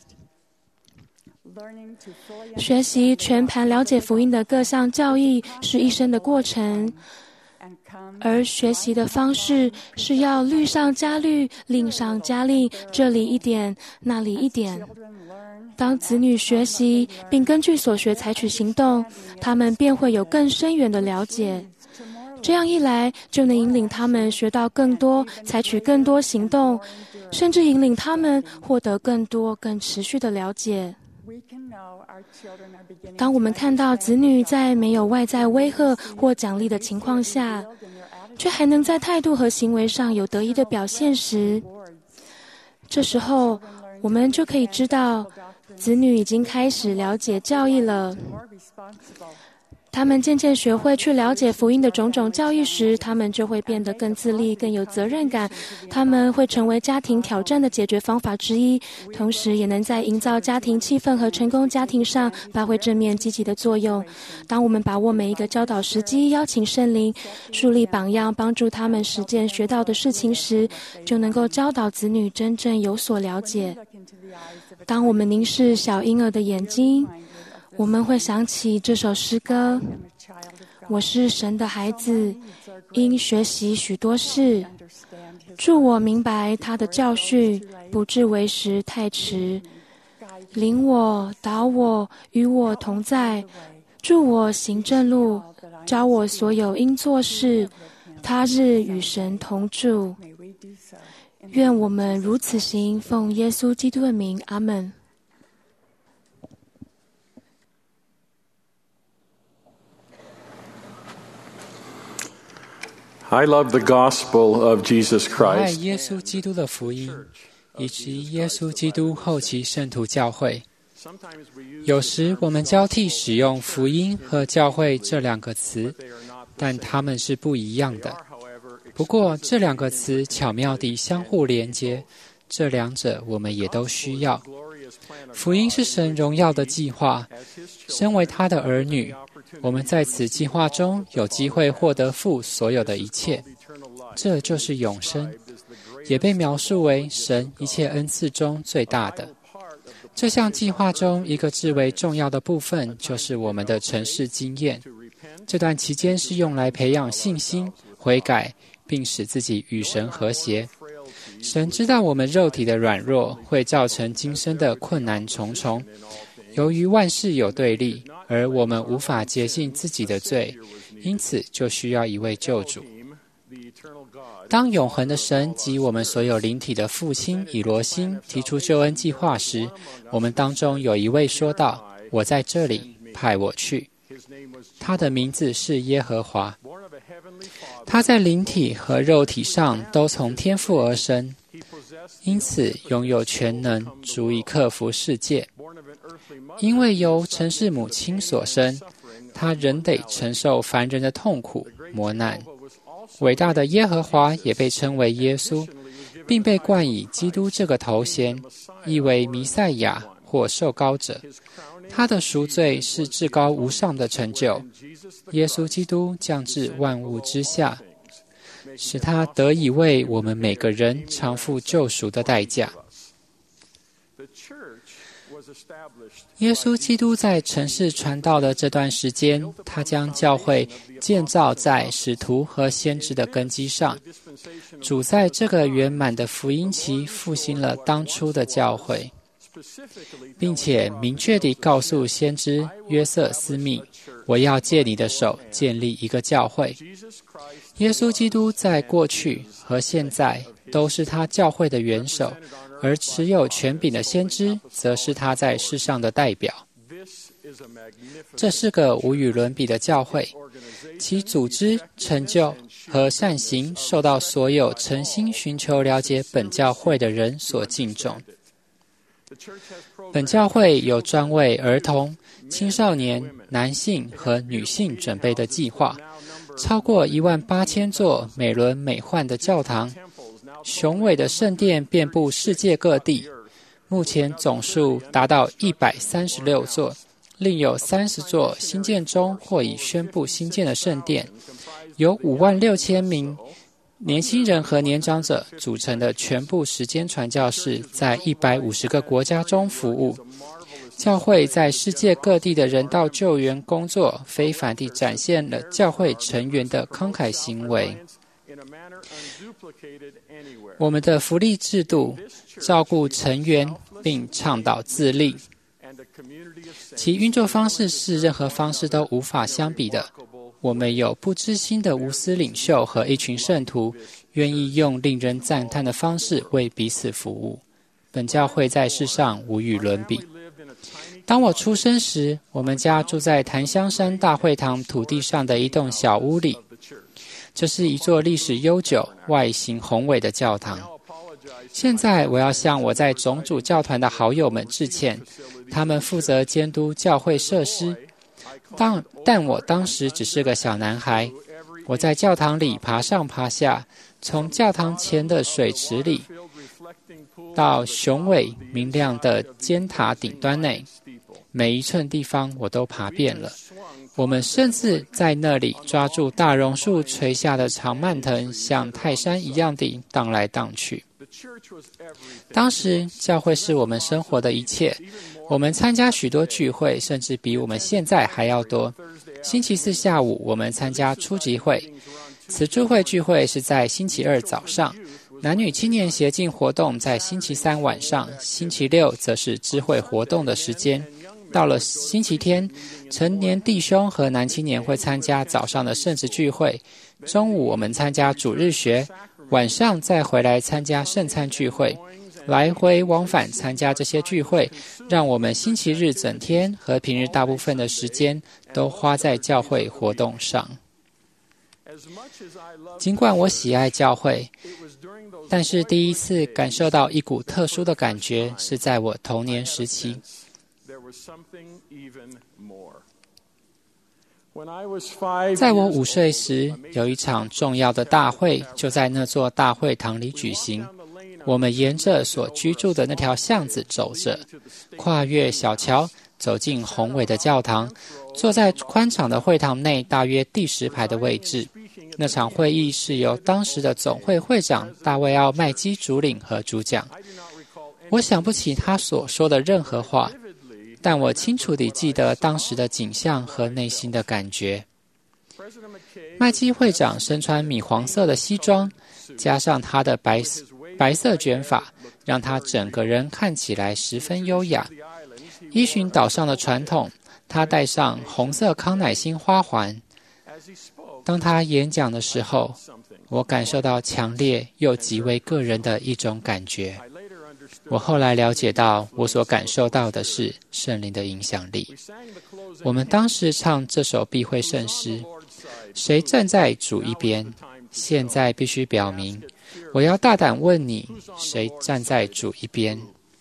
学习全盘了解福音的各项教义是一生的过程，而学习的方式是要律上加律，令上加令，这里一点，那里一点。当子女学习并根据所学采取行动，他们便会有更深远的了解。这样一来，就能引领他们学到更多，采取更多行动，甚至引领他们获得更多、更持续的了解。当我们看到子女在没有外在威吓或奖励的情况下，却还能在态度和行为上有得宜的表现时，这时候我们就可以知道，子女已经开始了解教义了。他们渐渐学会去了解福音的种种教义时，他们就会变得更自立、更有责任感。他们会成为家庭挑战的解决方法之一，同时也能在营造家庭气氛和成功家庭上发挥正面积极的作用。当我们把握每一个教导时机，邀请圣灵树立榜样，帮助他们实践学到的事情时，就能够教导子女真正有所了解。当我们凝视小婴儿的眼睛，我们会想起这首诗歌：我是神的孩子，应学习许多事，助我明白他的教训，不至为时太迟。领我，导我，与我同在，助我行正路，教我所有应做事，他日与神同住。愿我们如此行，奉耶稣基督的名，阿们。 I love the gospel of Jesus 我爱 Christ. 耶稣基督的福音，以及耶稣基督后期圣徒教会。有时我们交替使用福音和教会这两个词，但它们是不一样的。不过这两个词巧妙地相互连接，这两者我们也都需要。福音是神荣耀的计划，身为他的儿女，我们在此计划中有机会获得父所有的一切，这就是永生，也被描述为神一切恩赐中最大的。这项计划中一个至为重要的部分就是我们的成事经验，这段期间是用来培养信心、悔改，并使自己与神和谐。神知道我们肉体的软弱会造成今生的困难重重，由于万事有对立，而我们无法洁净自己的罪，因此就需要一位救主。当永恒的神及我们所有灵体的父亲以罗星提出救恩计划时，我们当中有一位说道：我在这里，派我去。他的名字是耶和华。他在灵体和肉体上都从天父而生，因此拥有全能，足以克服世界。因为由城市母亲所生，他仍得承受凡人的痛苦磨难。伟大的耶和华也被称为耶稣，并被冠以基督这个头衔，意为弥赛亚或受膏者。他的赎罪是至高无上的成就。耶稣基督降至万物之下，使他得以为我们每个人偿付救赎的代价。耶稣基督在尘世传道的这段时间，他将教会建造在使徒和先知的根基上。主在这个圆满的福音期复兴了当初的教会，并且明确地告诉先知约瑟斯密：我要借你的手建立一个教会。耶稣基督在过去和现在都是他教会的元首，而持有权柄的先知则是他在世上的代表。 这是个无与伦比的教会，其组织、成就和善行受到所有诚心寻求了解本教会的人所敬重。本教会有专为儿童、青少年、男性和女性准备的计划，超过18000座美轮美奂的教堂，雄伟的圣殿遍布世界各地，目前总数达到136座，另有30座新建中或已宣布新建的圣殿，有56000名年轻人和年长者组成的全部时间传教士在150个国家中服务。教会在世界各地的人道救援工作非凡地展现了教会成员的慷慨行为。我们的福利制度照顾成员并倡导自立，其运作方式是任何方式都无法相比的。我们有不知心的无私领袖和一群圣徒，愿意用令人赞叹的方式为彼此服务。本教会在世上无与伦比。当我出生时，我们家住在檀香山大会堂土地上的一栋小屋里。这是一座历史悠久、外形宏伟的教堂。现在我要向我在种主教团的好友们致歉，他们负责监督教会设施。但我当时只是个小男孩，我在教堂里爬上爬下，从教堂前的水池里到雄伟明亮的尖塔顶端内，每一寸地方我都爬遍了。我们甚至在那里抓住大榕树垂下的长蔓藤，像泰山一样地荡来荡去。当时教会是我们生活的一切，我们参加许多聚会，甚至比我们现在还要多。星期四下午我们参加初级会，此助会聚会是在星期二早上，男女青年协进活动在星期三晚上，星期六则是知会活动的时间。到了星期天，成年弟兄和男青年会参加早上的圣职聚会，中午我们参加主日学，晚上再回来参加圣餐聚会，来回往返参加这些聚会，让我们星期日整天和平日大部分的时间都花在教会活动上。尽管我喜爱教会，但是第一次感受到一股特殊的感觉是在我童年时期。在我5岁时，有一场重要的大会就在那座大会堂里举行。我们沿着所居住的那条巷子走着，跨越小桥，走进宏伟的教堂，坐在宽敞的会堂内大约第10排的位置。那场会议是由当时的总会会长大卫奥麦基主领和主讲。我想不起他所说的任何话，但我清楚地记得当时的景象和内心的感觉。麦基会长身穿米黄色的西装，加上他的白色卷发，让他整个人看起来十分优雅。依循岛上的传统，他戴上红色康乃馨花环。当他演讲的时候，我感受到强烈又极为个人的一种感觉。我后来了解到，我所感受到的是圣灵的影响力。我们当时唱这首避讳圣诗，谁站在主一边？现在必须表明，我要大胆问你，谁站在主一边？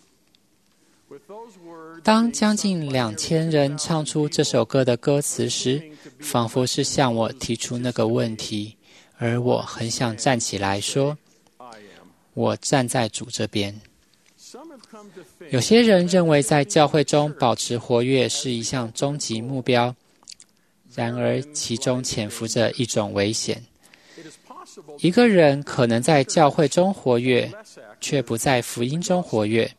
当将近2000人唱出这首歌的歌词时，仿佛是向我提出那个问题，而我很想站起来说，我站在主这边。有些人认为在教会中保持活跃是一项终极目标，然而其中潜伏着一种危险。一个人可能在教会中活跃，却不在福音中活跃。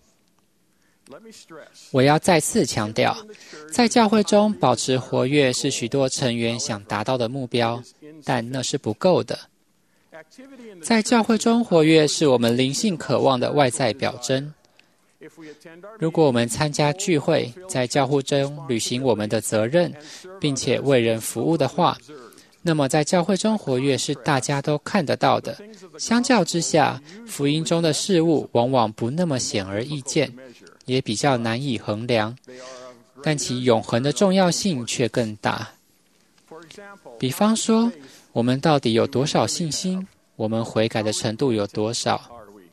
我要再次强调，在教会中保持活跃是许多成员想达到的目标，但那是不够的。在教会中活跃是我们灵性渴望的外在表征。如果我们参加聚会，在教会中履行我们的责任，并且为人服务的话，那么在教会中活跃是大家都看得到的。相较之下，福音中的事物往往不那么显而易见，也比较难以衡量。 但其永恒的重要性却更大。比方说，我们到底有多少信心？我们悔改的程度有多少？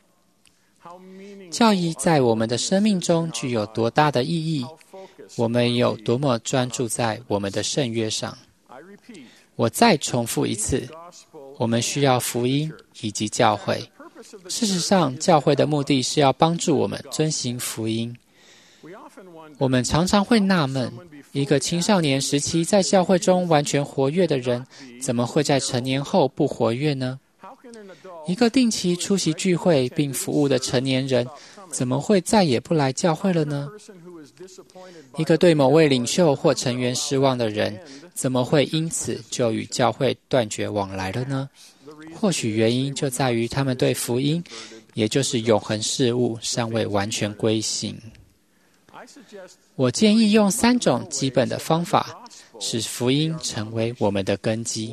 教义在我们的生命中具有多大的意义？我们有多么专注在我们的圣约上？我再重复一次，我们需要福音以及教会。事实上，教会的目的是要帮助我们遵行福音。我们常常会纳闷，一个青少年时期在教会中完全活跃的人，怎么会在成年后不活跃呢？一个定期出席聚会并服务的成年人，怎么会再也不来教会了呢？一个对某位领袖或成员失望的人，怎么会因此就与教会断绝往来了呢？或许原因就在于他们对福音，也就是永恒事物，尚未完全归信。我建议用3种基本的方法，使福音成为我们的根基。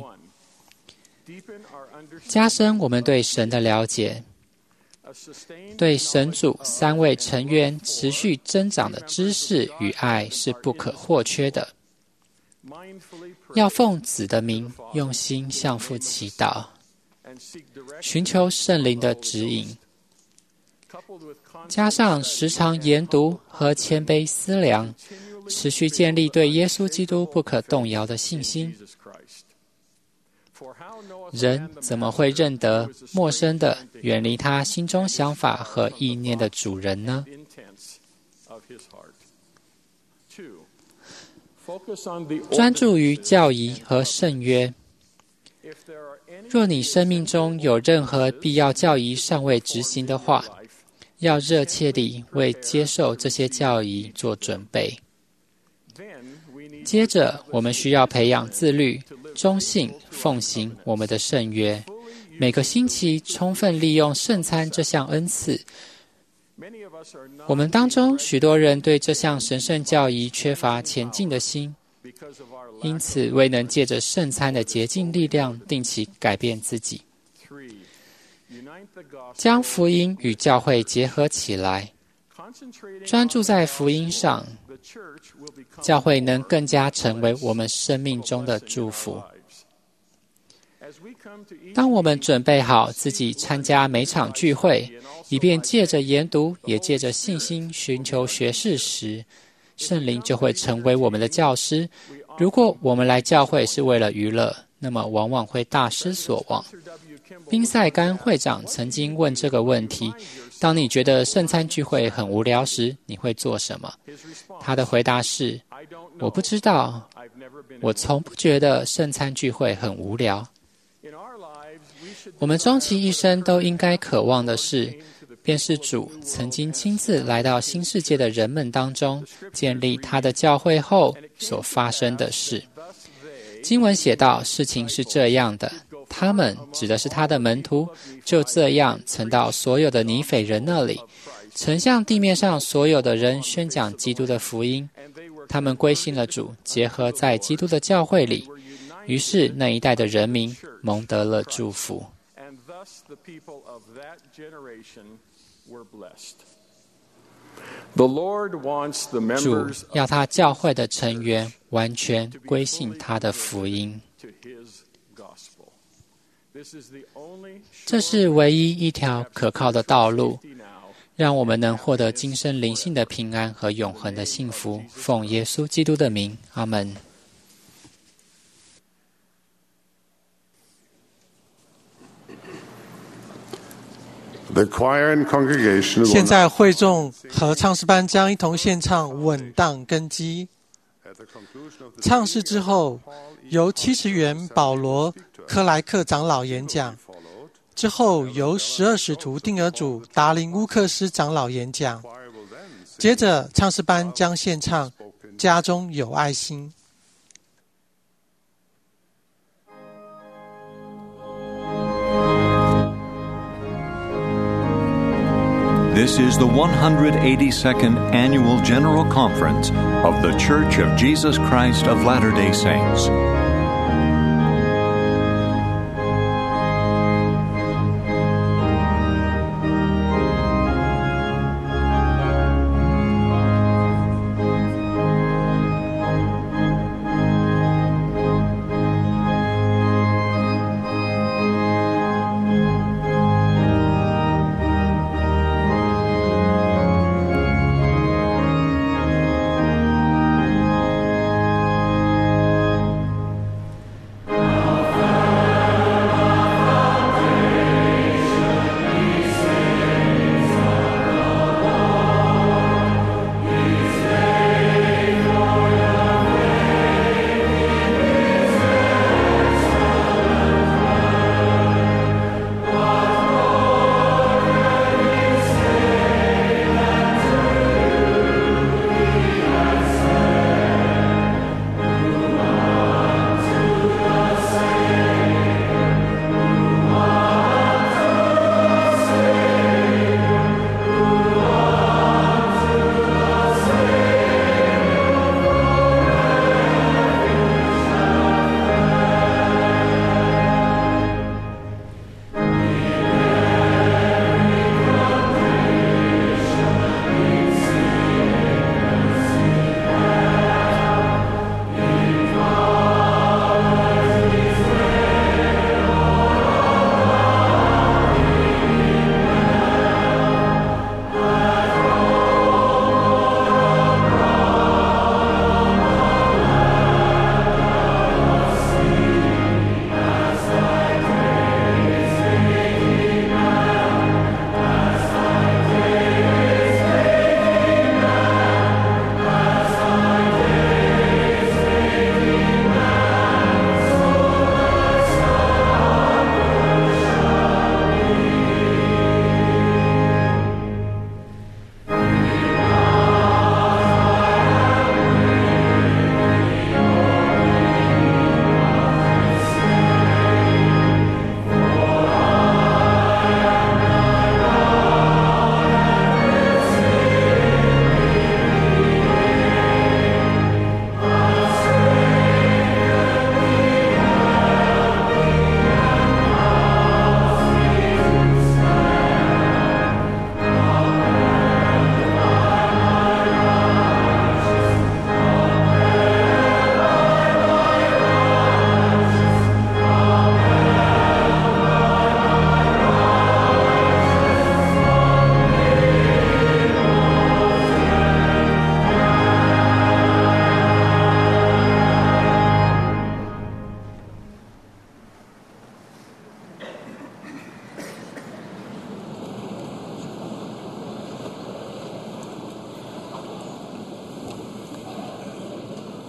加深我们对神的了解，对神主3位成员持续增长的知识与爱是不可或缺的。要奉子的名，用心向父祈祷，寻求圣灵的指引，加上时常研读和谦卑思量，持续建立对耶稣基督不可动摇的信心。人怎么会认得陌生的、远离他心中想法和意念的主人呢？专注于教义和圣约。若你生命中有任何必要教义尚未执行的话，要热切地为接受这些教义做准备。接着，我们需要培养自律、忠信、奉行我们的圣约，每个星期充分利用圣餐这项恩赐。我们当中许多人对这项神圣教义缺乏前进的心，因此未能借着圣餐的洁净力量定期改变自己。将福音与教会结合起来，专注在福音上，教会能更加成为我们生命中的祝福。当我们准备好自己参加每场聚会，以便借着研读，也借着信心寻求学识时，圣灵就会成为我们的教师。如果我们来教会是为了娱乐，那么往往会大失所望。宾塞甘会长曾经问这个问题：当你觉得圣餐聚会很无聊时，你会做什么？他的回答是：我不知道，我从不觉得圣餐聚会很无聊。我们终其一生都应该渴望的是，便是主曾经亲自来到新世界的人们当中，建立他的教会后所发生的事。经文写道，事情是这样的，他们指的是他的门徒，就这样曾到所有的尼腓人那里，曾向地面上所有的人宣讲基督的福音。他们归信了主，结合在基督的教会里，于是那一代的人民蒙得了祝福。主要他教会的成员完全归信他的福音。这是唯一一条可靠的道路，让我们能获得今生灵性的平安和永恒的幸福。奉耶稣基督的名，阿们。 现在会众和唱诗班将一同献唱《稳当根基》。唱诗之后，由70元保罗·克莱克长老演讲，之后由12使徒定额主达林乌克斯长老演讲。接着，唱诗班将献唱《家中有爱心》。 This is the 182nd Annual General Conference of The Church of Jesus Christ of Latter-day Saints.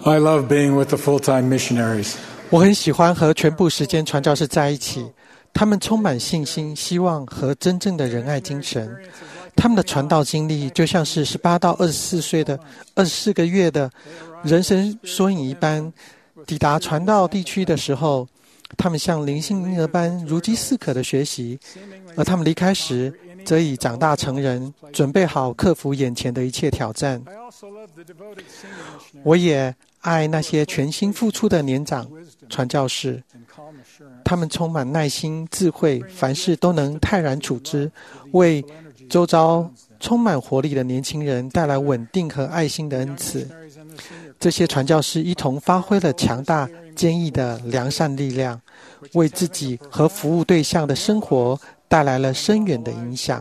I love being with the full-time missionaries. 我很喜欢和全部时间传教士在一起，他们充满信心、希望和真正的仁爱精神。他们的传道经历就像是18到24岁的24个月的人生缩影一般。抵达传道地区的时候，他们像灵性婴儿般如饥似渴的学习，而他们离开时则已长大成人，准备好克服眼前的一切挑战。我也爱那些全心付出的年长传教士，他们充满耐心、智慧，凡事都能泰然处之，为周遭充满活力的年轻人带来稳定和爱心的恩赐。这些传教士一同发挥了强大、坚毅的良善力量，为自己和服务对象的生活带来了深远的影响。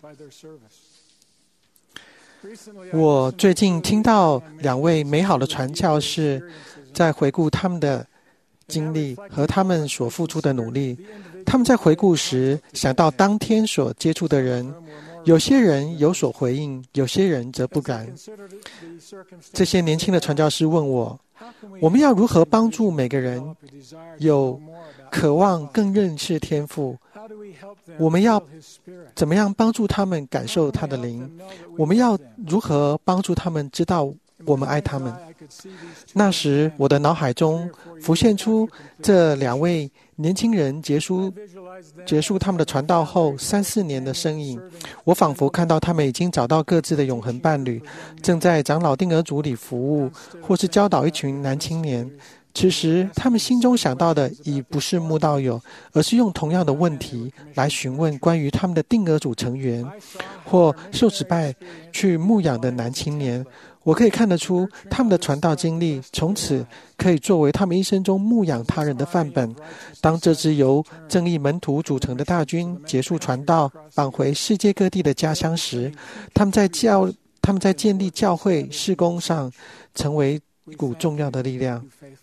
我最近听到2位美好的传教士在回顾他们的经历和他们所付出的努力。他们在回顾时想到当天所接触的人，有些人有所回应，有些人则不敢。这些年轻的传教士问我，我们要如何帮助每个人有渴望更认识天父？我们要怎么样帮助他们感受他的灵？我们要如何帮助他们知道我们爱他们？那时我的脑海中浮现出这2位年轻人结束他们的传道后3-4年的身影。我仿佛看到他们已经找到各自的永恒伴侣，正在长老定额组里服务，或是教导一群男青年。此时他们心中想到的已不是慕道友，而是用同样的问题来询问关于他们的定额组成员或受指派去牧养的男青年。我可以看得出他们的传道经历从此可以作为他们一生中牧养他人的范本。当这支由正义门徒组成的大军结束传道，返回世界各地的家乡时，他们在建立教会事工上成为一股重要的力量。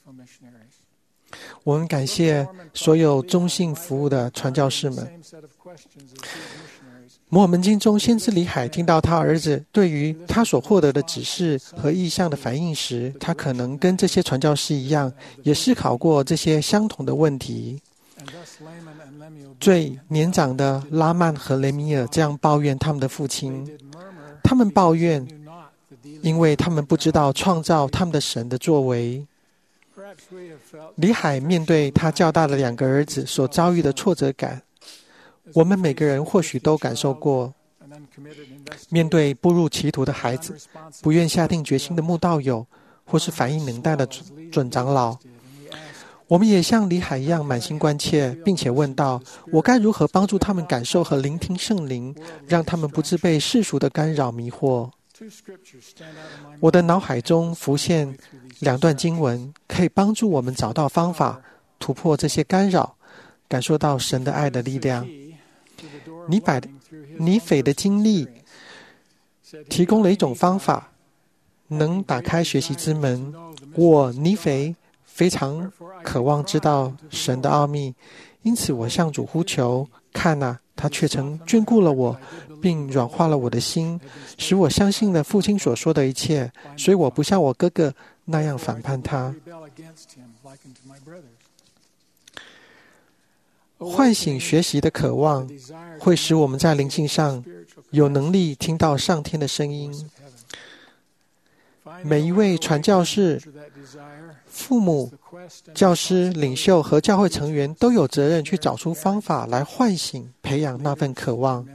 我们感谢所有忠信服务的传教士们。摩尔门经中，先知里海听到他儿子对于他所获得的指示和意象的反应时，他可能跟这些传教士一样，也思考过这些相同的问题。最年长的拉曼和雷米尔这样抱怨他们的父亲，他们抱怨，因为他们不知道创造他们的神的作为。里海面对他较大的2个儿子所遭遇的挫折感，我们每个人或许都感受过。面对步入歧途的孩子，不愿下定决心的慕道友，或是反应冷淡的准长老，我们也像里海一样满心关切，并且问道：我该如何帮助他们感受和聆听圣灵，让他们不致被世俗的干扰迷惑？我的脑海中浮现2段经文，可以帮助我们找到方法，突破这些干扰，感受到神的爱的力量。尼斐的经历提供了一种方法，能打开学习之门。我尼斐非常渴望知道神的奥秘，因此我向主呼求，看啊，他却曾眷顾了我，并软化了我的心，使我相信了父亲所说的一切，所以我不像我哥哥那样反叛他。唤醒学习的渴望，会使我们在灵性上有能力听到上天的声音。每一位传教士、父母、教师、领袖和教会成员都有责任去找出方法来唤醒、培养那份渴望。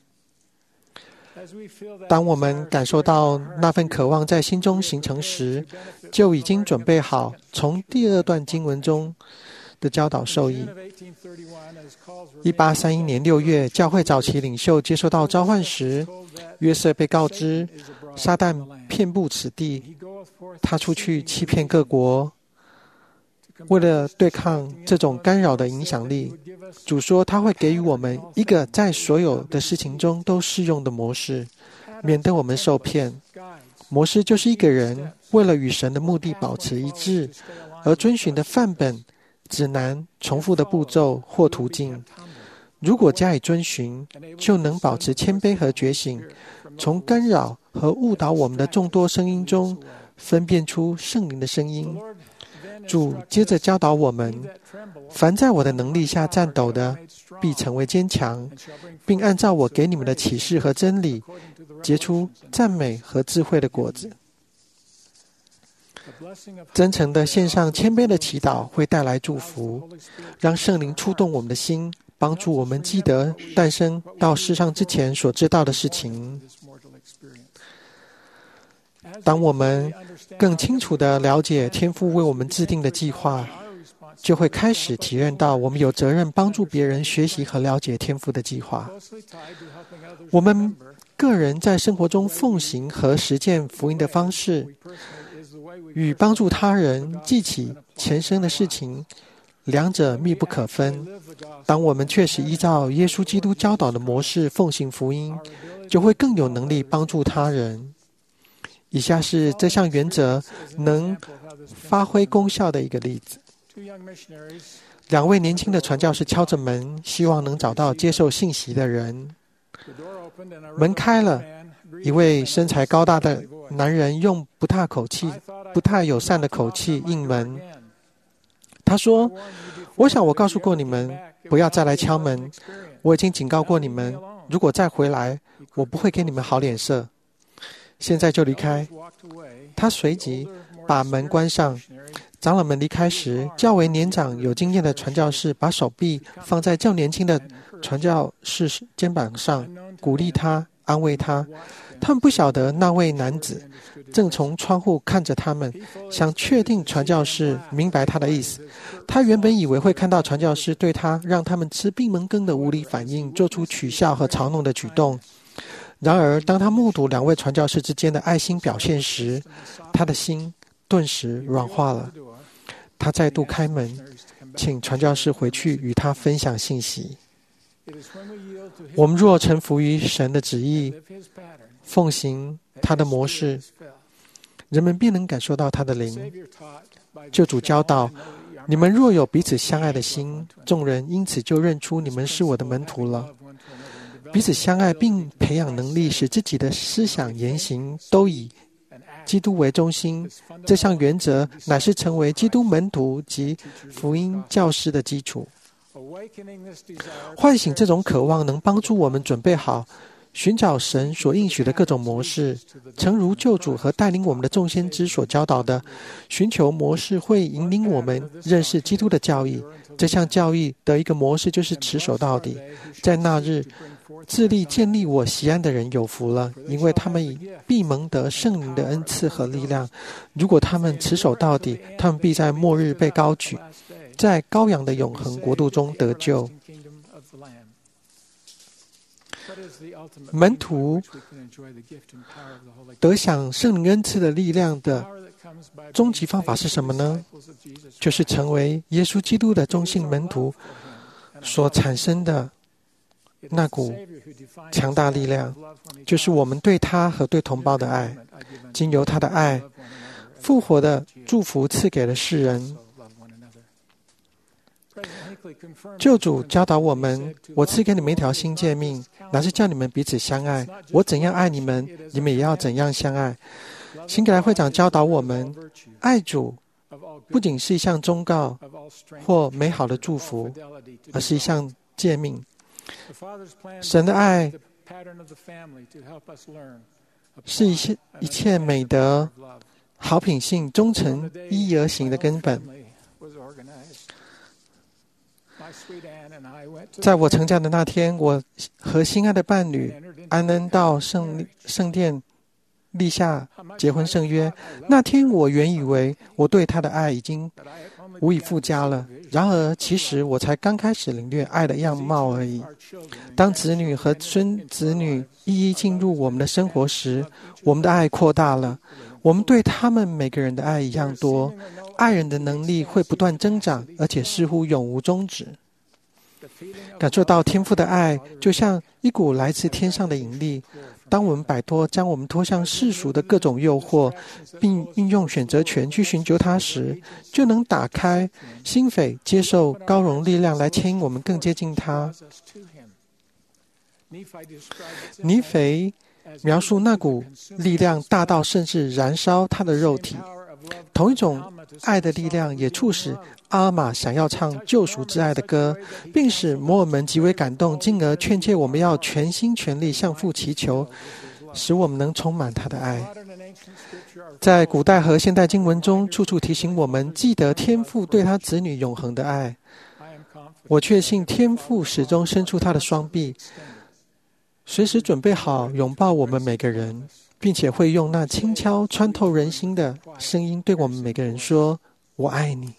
当我们感受到那份渴望在心中形成时，就已经准备好从第2段经文中的教导受益。1831年6月，教会早期领袖接受到召唤时，约瑟被告知撒旦遍布此地，他出去欺骗各国。为了对抗这种干扰的影响力，主说他会给予我们一个在所有的事情中都适用的模式，免得我们受骗。模式就是一个人为了与神的目的保持一致而遵循的范本、指南、重复的步骤或途径。如果加以遵循，就能保持谦卑和觉醒，从干扰和误导我们的众多声音中分辨出圣灵的声音。主接着教导我们：凡在我的能力下战斗的，必成为坚强，并按照我给你们的启示和真理，结出赞美和智慧的果子。真诚的献上谦卑的祈祷会带来祝福，让圣灵触动我们的心，帮助我们记得诞生到世上之前所知道的事情。当我们更清楚地了解天父为我们制定的计划，就会开始体认到我们有责任帮助别人学习和了解天父的计划。我们个人在生活中奉行和实践福音的方式，与帮助他人记起前生的事情，两者密不可分。当我们确实依照耶稣基督教导的模式奉行福音，就会更有能力帮助他人。以下是这项原则能发挥功效的一个例子。2位年轻的传教士敲着门，希望能找到接受信息的人。门开了，一位身材高大的男人用不太友善的口气应门。他说：“我想我告诉过你们，不要再来敲门。我已经警告过你们，如果再回来，我不会给你们好脸色。现在就离开。”他随即把门关上。长老们离开时，较为年长有经验的传教士把手臂放在较年轻的传教士肩膀上，鼓励他，安慰他。他们不晓得那位男子正从窗户看着他们，想确定传教士明白他的意思。他原本以为会看到传教士对他让他们吃闭门羹的无理反应做出取笑和嘲弄的举动。然而当他目睹2位传教士之间的爱心表现时，他的心顿时软化了。他再度开门，请传教士回去与他分享信息。我们若臣服于神的旨意，奉行他的模式，人们便能感受到他的灵。救主教导：你们若有彼此相爱的心，众人因此就认出你们是我的门徒了。彼此相爱并培养能力，使自己的思想言行都以基督为中心，这项原则乃是成为基督门徒及福音教师的基础。唤醒这种渴望，能帮助我们准备好寻找神所应许的各种模式。诚如救主和带领我们的众先知所教导的，寻求模式会引领我们认识基督的教义。这项教义的一个模式就是持守到底。在那日，致力建立我锡安的人有福了，因为他们必蒙得圣灵的恩赐和力量。如果他们持守到底，他们必在末日被高举，在羔羊的永恒国度中得救。门徒得享圣灵恩赐的力量的终极方法是什么呢？就是成为耶稣基督的忠信门徒所产生的那股强大力量，就是我们对他和对同胞的爱。经由他的爱，复活的祝福赐给了世人。救主教导我们：我赐给你们一条新诫命，乃是叫你们彼此相爱。我怎样爱你们，你们也要怎样相爱。新格莱会长教导我们，爱主不仅是一项忠告或美好的祝福，而是一项诫命。神的爱是一切美德、好品性、忠诚、依而行的根本。在我成家的那天，我和心爱的伴侣安恩到圣殿立下结婚圣约。那天我原以为我对他的爱已经无以复加了，然而其实我才刚开始领略爱的样貌而已。当子女和孙子女一一进入我们的生活时，我们的爱扩大了。我们对他们每个人的爱一样多，爱人的能力会不断增长，而且似乎永无终止。感受到天父的爱，就像一股来自天上的引力。当我们摆脱将我们拖向世俗的各种诱惑，并运用选择权去寻求它时，就能打开心扉，接受高容力量来牵引我们更接近他。尼腓描述那股力量大到甚至燃烧他的肉体。同一种爱的力量也促使阿玛想要唱救赎之爱的歌，并使摩尔门极为感动，进而劝诫我们要全心全力向父祈求，使我们能充满他的爱。在古代和现代经文中，处处提醒我们记得天父对他子女永恒的爱。我确信天父始终伸出他的双臂，随时准备好拥抱我们每个人，并且会用那轻巧穿透人心的声音对我们每个人说：“我爱你。”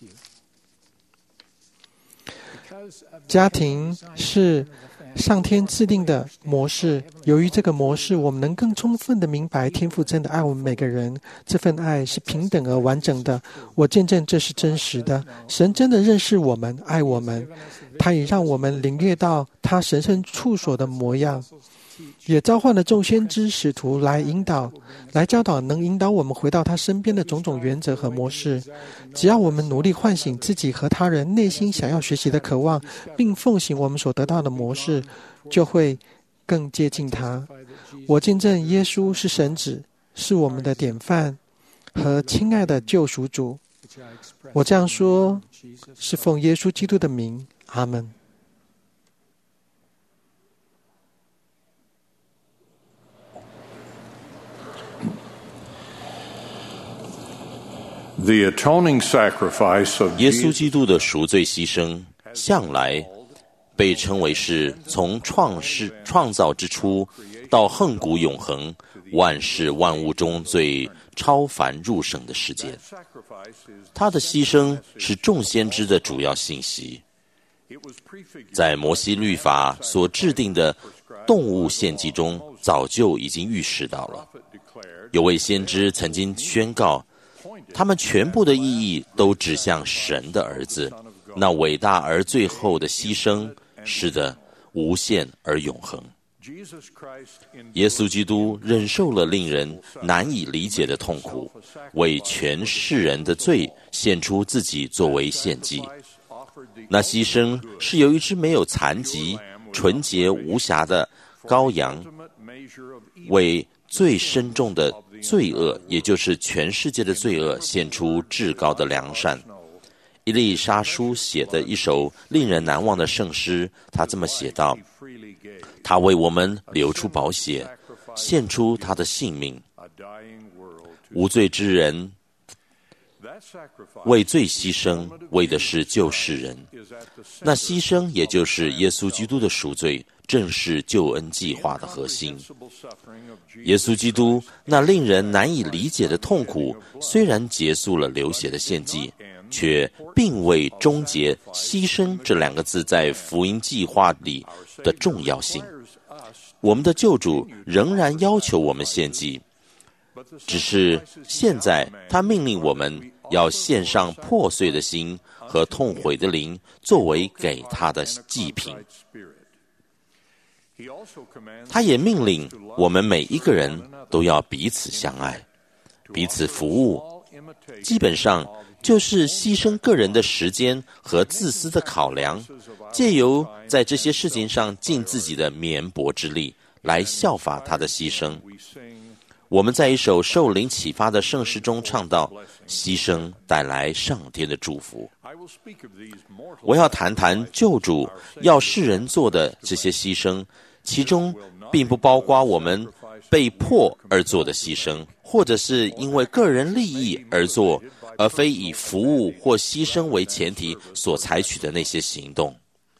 家庭是上天制定的模式，由于这个模式，我们能更充分地明白天父真的爱我们每个人，这份爱是平等而完整的。我见证这是真实的，神真的认识我们，爱我们，他也让我们领略到他神圣处所的模样，也召唤了众先知使徒来教导能引导我们回到他身边的种种原则和模式。只要我们努力唤醒自己和他人内心想要学习的渴望，并奉行我们所得到的模式，就会更接近他。我见证耶稣是神子，是我们的典范和亲爱的救赎主。我这样说是奉耶稣基督的名，阿们。 The atoning sacrifice of 耶稣基督的赎罪牺牲，向来被称为是从创造之初到亘古永恒、万事万物中最超凡入圣的事件。他的牺牲是众先知的主要信息，在摩西律法所制定的动物献祭中，早就已经预示到了。有位先知曾经宣告，他们全部的意义都指向神的儿子，那伟大而最后的牺牲，是的，无限而永恒。耶稣基督忍受了令人难以理解的痛苦，为全世人的罪献出自己作为献祭。那牺牲是由一只没有残疾、纯洁无瑕的羔羊，为最深重的罪恶，也就是全世界的罪恶，献出至高的良善。伊丽莎书写的一首令人难忘的圣诗，他这么写道：他为我们流出宝血，献出他的性命。无罪之人为罪牺牲，为的是救世人。那牺牲也就是耶稣基督的赎罪，正是救恩计划的核心。耶稣基督那令人难以理解的痛苦，虽然结束了流血的献祭，却并未终结牺牲这两个字在福音计划里的重要性。我们的救主仍然要求我们献祭，只是现在他命令我们要献上破碎的心和痛悔的灵，作为给他的祭品。他也命令我们每一个人都要彼此相爱，彼此服务，基本上就是牺牲个人的时间和自私的考量，借由在这些事情上尽自己的绵薄之力，来效法他的牺牲。我们在一首受灵启发的圣诗中唱到，牺牲带来上天的祝福。我要谈谈救主要世人做的这些牺牲，其中并不包括我们被迫而做的牺牲，或者是因为个人利益而做，而非以服务或牺牲为前提所采取的那些行动。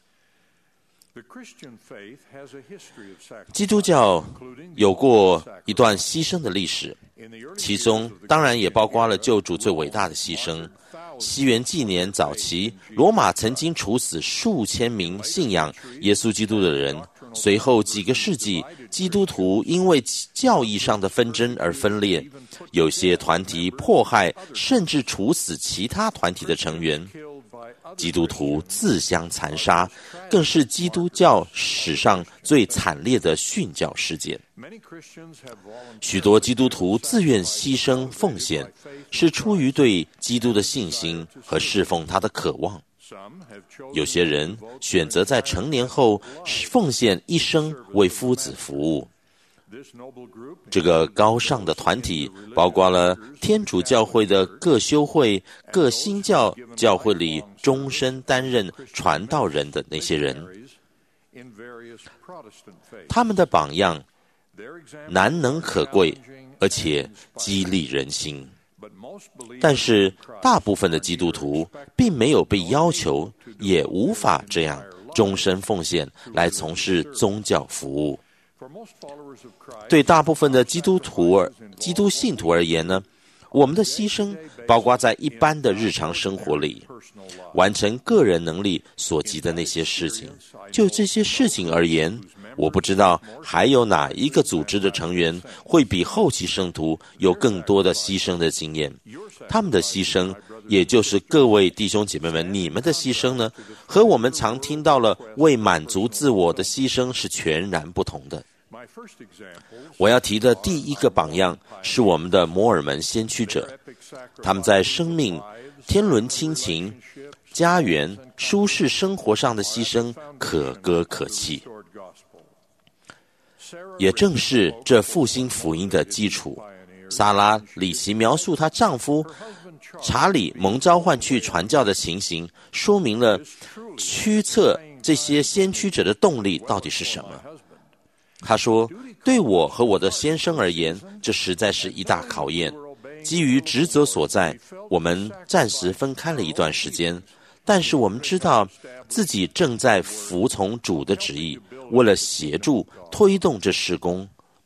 基督教有过一段牺牲的历史，其中当然也包括了救主最伟大的牺牲。西元纪年早期，罗马曾经处死数千名信仰耶稣基督的人，随后几个世纪，基督徒因为教义上的纷争而分裂，有些团体迫害甚至处死其他团体的成员，基督徒自相残杀，更是基督教史上最惨烈的殉教事件。许多基督徒自愿牺牲奉献，是出于对基督的信心和侍奉他的渴望。有些人选择在成年后奉献一生为夫子服务， 这个高尚的团体包括了天主教会的各修会、各新教教会里终身担任传道人的那些人。他们的榜样难能可贵，而且激励人心。但是大部分的基督徒并没有被要求，也无法这样终身奉献来从事宗教服务。对大部分的基督信徒而言呢，我们的牺牲包括在一般的日常生活里完成个人能力所及的那些事情。就这些事情而言，我不知道还有哪一个组织的成员会比后期圣徒有更多的牺牲的经验。他们的牺牲，也就是各位弟兄姐妹们，你们的牺牲呢，和我们常听到了为满足自我的牺牲是全然不同的。我要提的第一个榜样是我们的摩尔门先驱者，他们在生命、天伦亲情、家园、舒适生活上的牺牲可歌可泣。也正是这复兴福音的基础，撒拉里奇描述她丈夫查理蒙召唤去传教的情形，说明了驱策这些先驱者的动力到底是什么。他说，对我和我的先生而言，这实在是一大考验。基于职责所在，我们暂时分开了一段时间，但是我们知道自己正在服从主的旨意，为了协助推动这事工。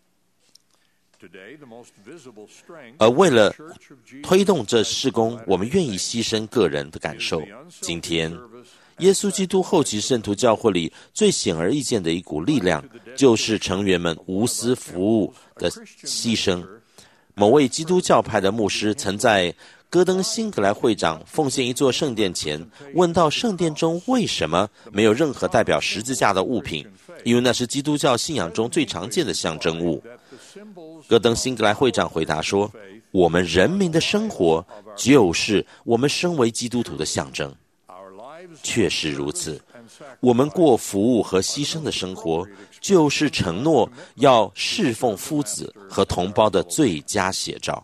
而为了推动这事工，我们愿意牺牲个人的感受。今天耶稣基督后期圣徒教会里最显而易见的一股力量，就是成员们无私服务的牺牲。某位基督教派的牧师曾在戈登辛格莱会长奉献一座圣殿前，问到圣殿中为什么没有任何代表十字架的物品，因为那是基督教信仰中最常见的象征物。戈登辛格莱会长回答说，我们人民的生活就是我们身为基督徒的象征。确实如此，我们过服务和牺牲的生活，就是承诺要侍奉夫子和同胞的最佳写照。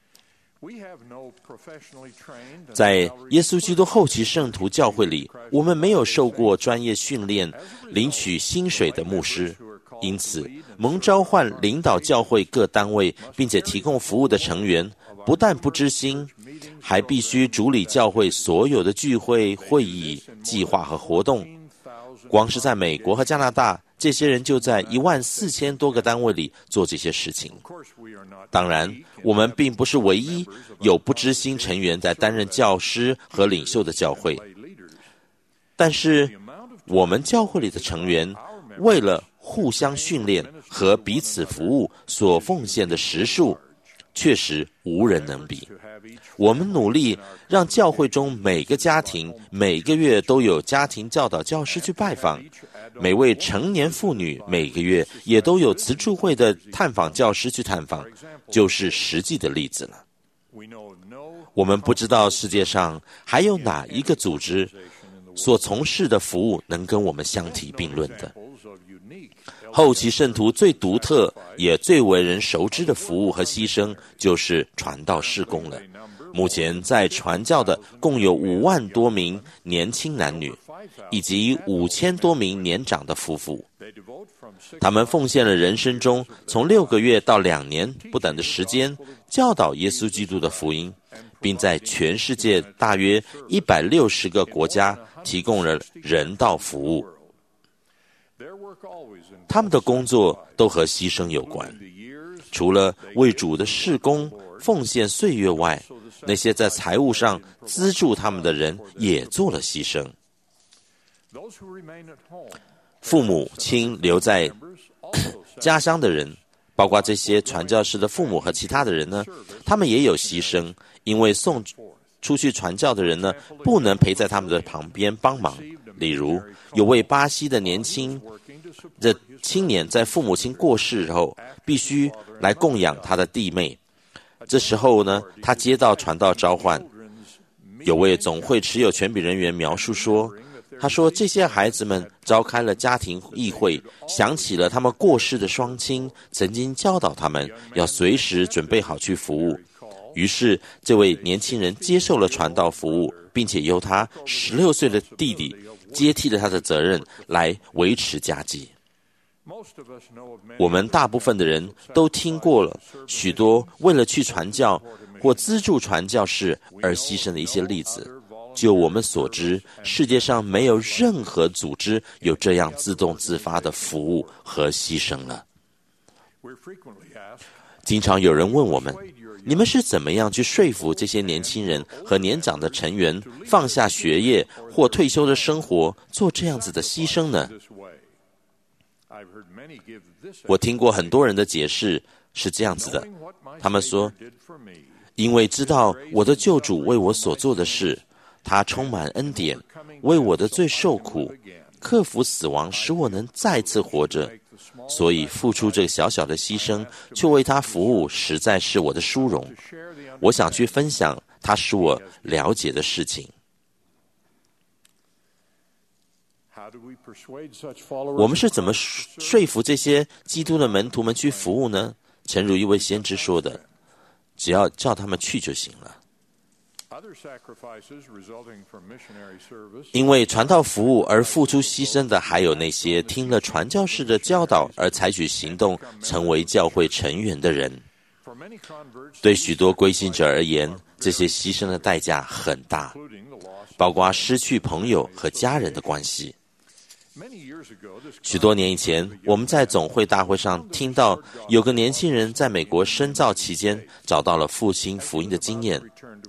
在耶稣基督后期圣徒教会里，我们没有受过专业训练、领取薪水的牧师，因此蒙召唤领导教会各单位并且提供服务的成员，不但不知心，还必须主理教会所有的聚会、会议、计划和活动。光是在美国和加拿大，这些人就在14000多个单位里做这些事情。当然，我们并不是唯一有不知心成员在担任教师和领袖的教会，但是我们教会里的成员为了互相训练和彼此服务所奉献的时数，确实无人能比。我们努力让教会中每个家庭每个月都有家庭教导教师去拜访，每位成年妇女每个月也都有慈助会的探访教师去探访，就是实际的例子了。我们不知道世界上还有哪一个组织所从事的服务能跟我们相提并论的。后期圣徒最独特也最为人熟知的服务和牺牲，就是传道事工了。目前在传教的共有5万多名年轻男女，以及5000多名年长的夫妇。他们奉献了人生中从6个月到2年不等的时间，教导耶稣基督的福音，并在全世界大约160个国家提供了人道服务。他们的工作都和牺牲有关，除了为主的事工奉献岁月外，那些在财务上资助他们的人也做了牺牲。父母亲留在家乡的人，包括这些传教士的父母和其他的人呢，他们也有牺牲，因为送出去传教的人呢，不能陪在他们的旁边帮忙。例如，有位巴西的青年在父母亲过世后，必须来供养他的弟妹。这时候呢，他接到传道召唤，有位总会持有权柄人员描述说， 他说，这些孩子们召开了家庭议会，想起了他们过世的双亲曾经教导他们要随时准备好去服务。于是这位年轻人接受了传道服务，并且由他16岁的弟弟接替了他的责任来维持家计。我们大部分的人都听过了许多为了去传教或资助传教士而牺牲的一些例子。就我们所知，世界上没有任何组织有这样自动自发的服务和牺牲了。经常有人问我们，你们是怎么样去说服这些年轻人和年长的成员放下学业或退休的生活，做这样子的牺牲呢？我听过很多人的解释是这样子的，他们说，因为知道我的救主为我所做的事，他充满恩典，为我的罪受苦，克服死亡，使我能再次活着，所以付出这个小小的牺牲，却为他服务，实在是我的殊荣。我想去分享他使我了解的事情。我们是怎么说服这些基督的门徒们去服务呢？诚如一位先知说的，只要叫他们去就行了。因为传道服务而付出牺牲的，还有那些听了传教士的教导而采取行动成为教会成员的人。对许多归信者而言，这些牺牲的代价很大，包括失去朋友和家人的关系。许多年以前，我们在总会大会上听到有个年轻人在美国深造期间找到了复兴福音的经验。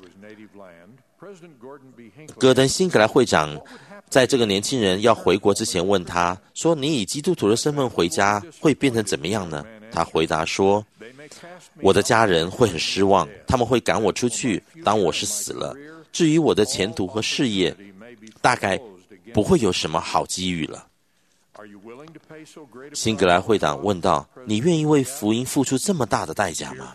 戈登·辛格莱会长在这个年轻人要回国之前问他说，你以基督徒的身份回家会变成怎么样呢？他回答说，我的家人会很失望，他们会赶我出去当我是死了，至于我的前途和事业，大概不会有什么好机遇了。辛格莱会长问道，你愿意为福音付出这么大的代价吗？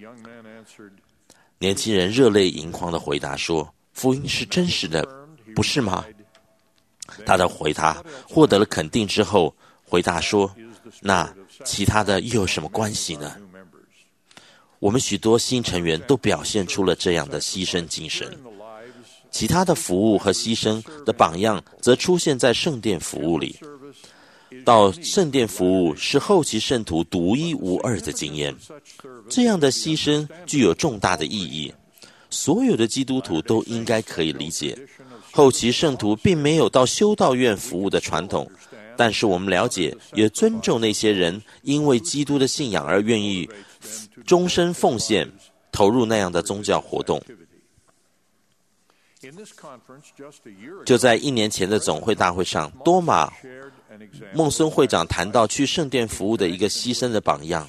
年轻人热泪盈眶地回答说，福音是真实的，不是吗？他的回答获得了肯定之后，回答说，那其他的又有什么关系呢？我们许多新成员都表现出了这样的牺牲精神。其他的服务和牺牲的榜样则出现在圣殿服务里。到圣殿服务是后期圣徒独一无二的经验，这样的牺牲具有重大的意义。所有的基督徒都应该可以理解，后期圣徒并没有到修道院服务的传统，但是我们了解也尊重那些人因为基督的信仰而愿意终身奉献，投入那样的宗教活动。就在1年前的总会大会上，多马孟孙会长谈到去圣殿服务的一个牺牲的榜样。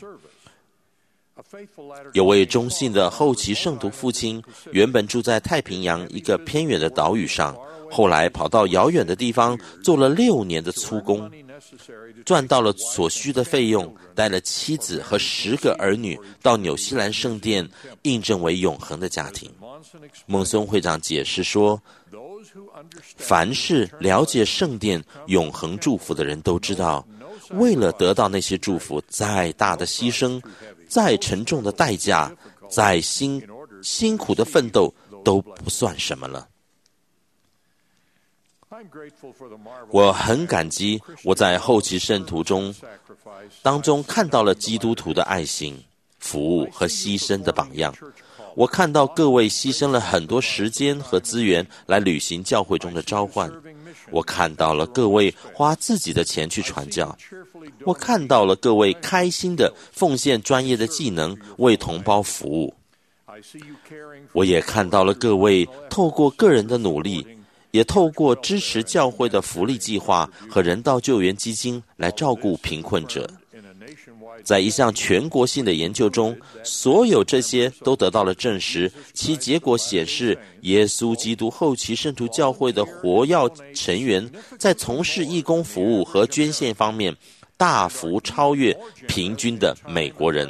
有位忠信的后期圣徒父亲，原本住在太平洋一个偏远的岛屿上，后来跑到遥远的地方做了6年的粗工，赚到了所需的费用，带了妻子和10个儿女到纽西兰圣殿印证为永恒的家庭。孟孙会长解释说，凡是了解圣殿永恒祝福的人都知道，为了得到那些祝福，再大的牺牲，再沉重的代价，再辛苦的奋斗都不算什么了。我很感激我在后期圣徒当中看到了基督徒的爱心、服务和牺牲的榜样。我看到各位牺牲了很多时间和资源来履行教会中的召唤。我看到了各位花自己的钱去传教。我看到了各位开心地奉献专业的技能为同胞服务。我也看到了各位透过个人的努力，也透过支持教会的福利计划和人道救援基金来照顾贫困者。在一项全国性的研究中，所有这些都得到了证实，其结果显示，耶稣基督后期圣徒教会的活跃成员在从事义工服务和捐献方面大幅超越平均的美国人，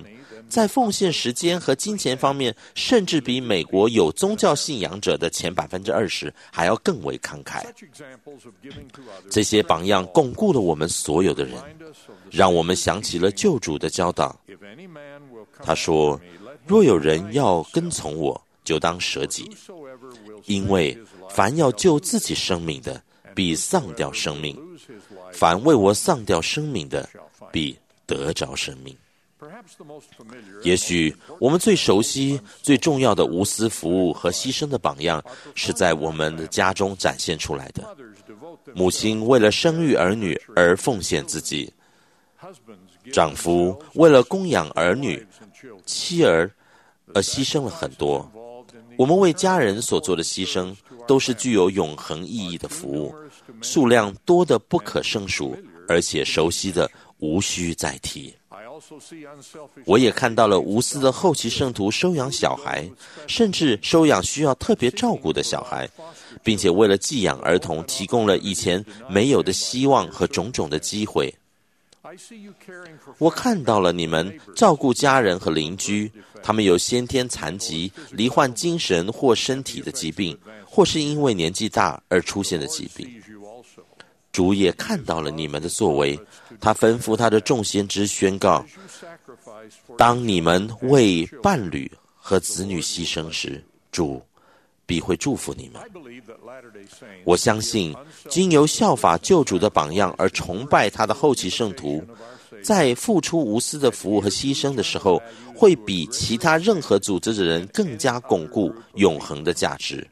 在奉献时间和金钱方面，甚至比美国有宗教信仰者的前20%还要更为慷慨。这些榜样巩固了我们所有的人，让我们想起了救主的教导。他说：若有人要跟从我，就当舍己，因为凡要救自己生命的，必丧掉生命；凡为我丧掉生命的，必得着生命。也许我们最熟悉、最重要的无私服务和牺牲的榜样，是在我们的家中展现出来的。母亲为了生育儿女而奉献自己，丈夫为了供养儿女、妻儿而牺牲了很多。我们为家人所做的牺牲，都是具有永恒意义的服务，数量多得不可胜数，而且熟悉的无需再提。我也看到了无私的后期圣徒收养小孩，甚至收养需要特别照顾的小孩，并且为了寄养儿童提供了以前没有的希望和种种的机会。我看到了你们照顾家人和邻居，他们有先天残疾、罹患精神或身体的疾病，或是因为年纪大而出现的疾病。主也看到了你们的作为，他吩咐他的众先知宣告：当你们为伴侣和子女牺牲时，主必会祝福你们。我相信经由效法救主的榜样而崇拜他的后期圣徒，在付出无私的服务和牺牲的时候，会比其他任何组织的人更加巩固永恒的价值。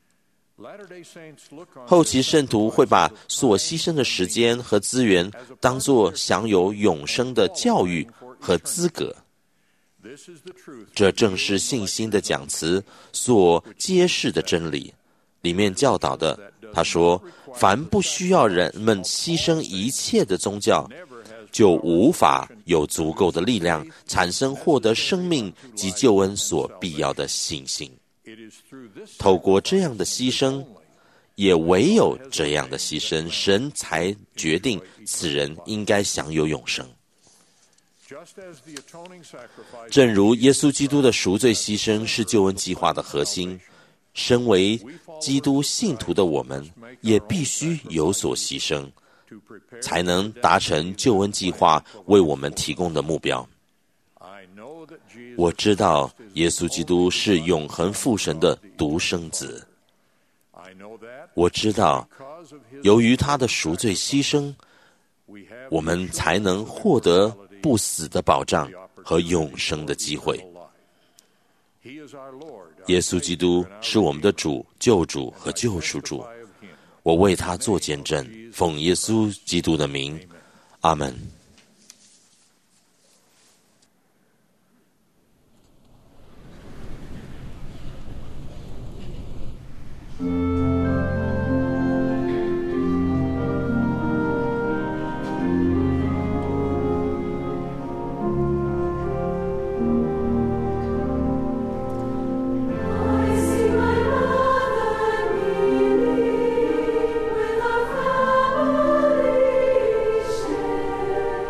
后期圣徒会把所牺牲的时间和资源当作享有永生的教育和资格。这正是信心的讲词所揭示的真理。里面教导的，他说：凡不需要人们牺牲一切的宗教，就无法有足够的力量产生获得生命及救恩所必要的信心。透过这样的牺牲，也唯有这样的牺牲，神才决定此人应该享有永生。正如耶稣基督的赎罪牺牲是救恩计划的核心，身为基督信徒的我们也必须有所牺牲，才能达成救恩计划为我们提供的目标。我知道耶稣基督是永恒父神的独生子，我知道由于他的赎罪牺牲，我们才能获得不死的保障和永生的机会。耶稣基督是我们的主、救主和救赎主，我为他做见证，奉耶稣基督的名，阿们。 With our family share.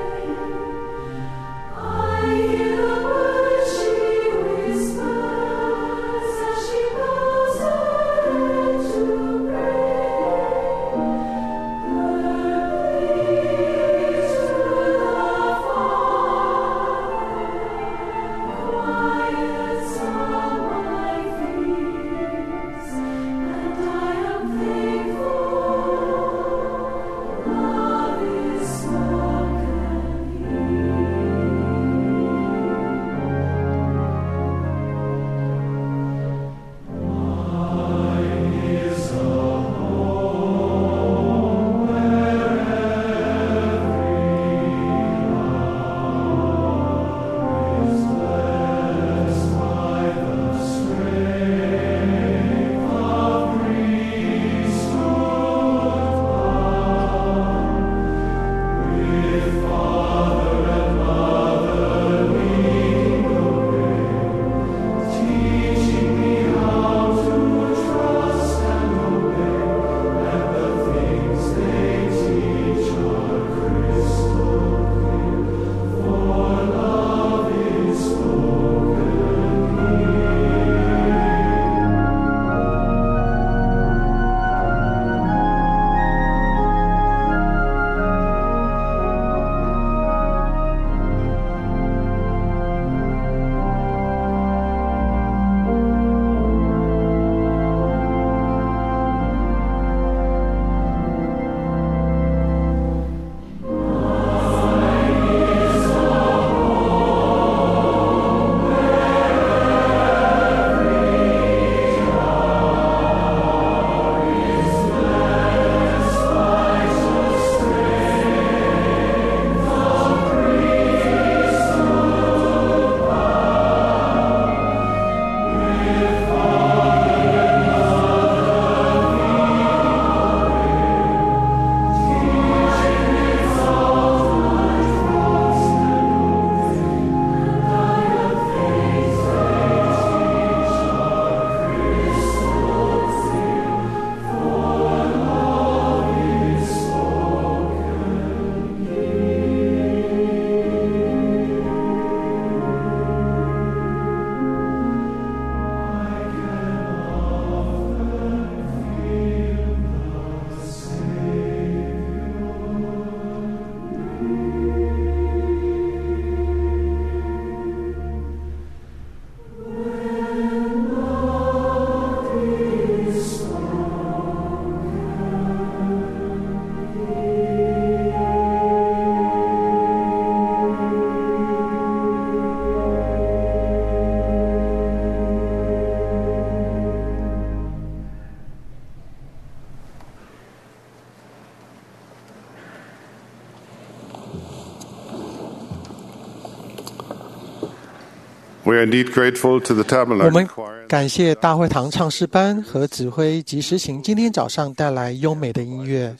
We are indeed grateful to the 我们 Tabernacle Choir. 感谢大会堂唱诗班和指挥及实行今天早上带来优美的音乐。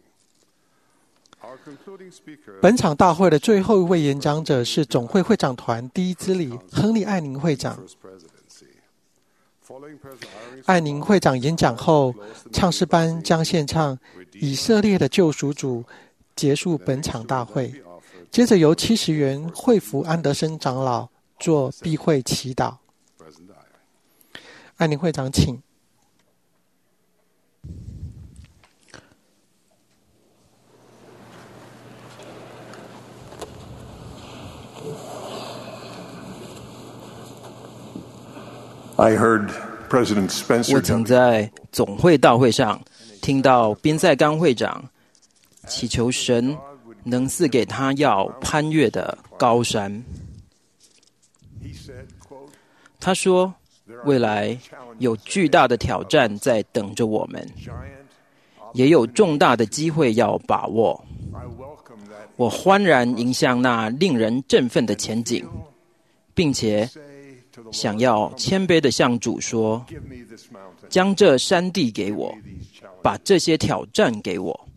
本场大会的最后一位演讲者是总会会长团第一资理亨利·艾宁会长。艾宁会长演讲后，唱诗班将献唱《以色列的救赎主》结束本场大会。接着由70元惠福安德森长老做闭会祈祷。艾宁会长，请。 I heard President Spencer 我曾在总会大会上听到宾塞冈会长祈求神能赐给他要攀越的高山。他说，未来有巨大的挑战在等着我们，也有重大的机会要把握。我欢然迎向那令人振奋的前景，并且想要谦卑地向主说，将这山地给我，把这些挑战给我。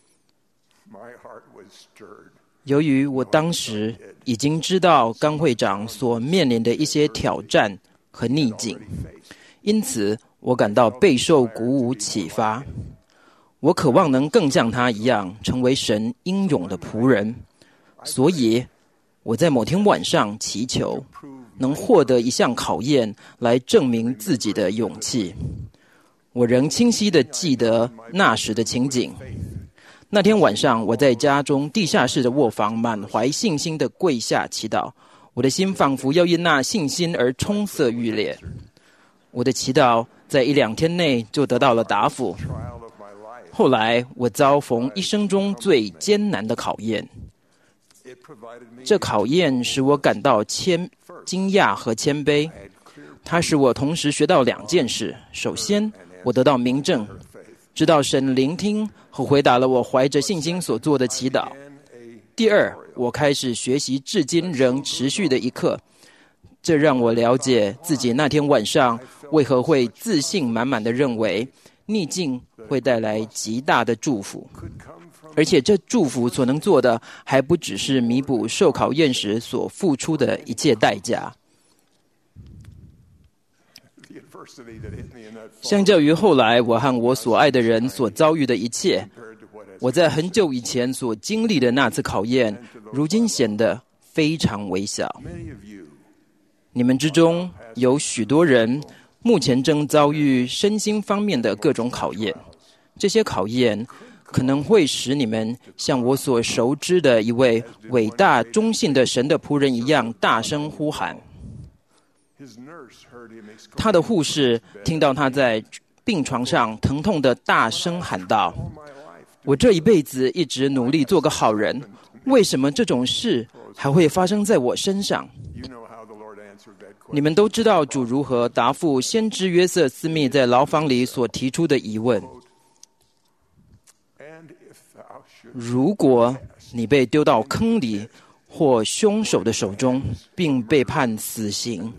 由于我当时已经知道冈会长所面临的一些挑战和逆境，因此我感到备受鼓舞启发。我渴望能更像他一样成为神英勇的仆人，所以我在某天晚上祈求能获得一项考验来证明自己的勇气。我仍清晰地记得那时的情景。那天晚上，我在家中地下室的卧房满怀信心地跪下祈祷，我的心仿佛要因那信心而冲色欲裂。我的祈祷在1-2天内就得到了答复。后来我遭逢一生中最艰难的考验，这考验使我感到惊讶和谦卑。它使我同时学到2件事：首先，我得到明证，知道神聆听和回答了我怀着信心所做的祈祷；第二，我开始学习至今仍持续的一课，这让我了解自己那天晚上为何会自信满满地认为逆境会带来极大的祝福，而且这祝福所能做的还不只是弥补受考验时所付出的一切代价。相较于后来我和我所爱的人所遭遇的一切，我在很久以前所经历的那次考验，如今显得非常微小。你们之中有许多人目前正遭遇身心方面的各种考验，这些考验可能会使你们像我所熟知的一位伟大忠信的神的仆人一样大声呼喊。他的护士听到他在病床上疼痛地大声喊道：“我这一辈子一直努力做个好人，为什么这种事还会发生在我身上？”你们都知道主如何答复先知约瑟斯密在牢房里所提出的疑问：如果你被丢到坑里或凶手的手中，并被判死刑；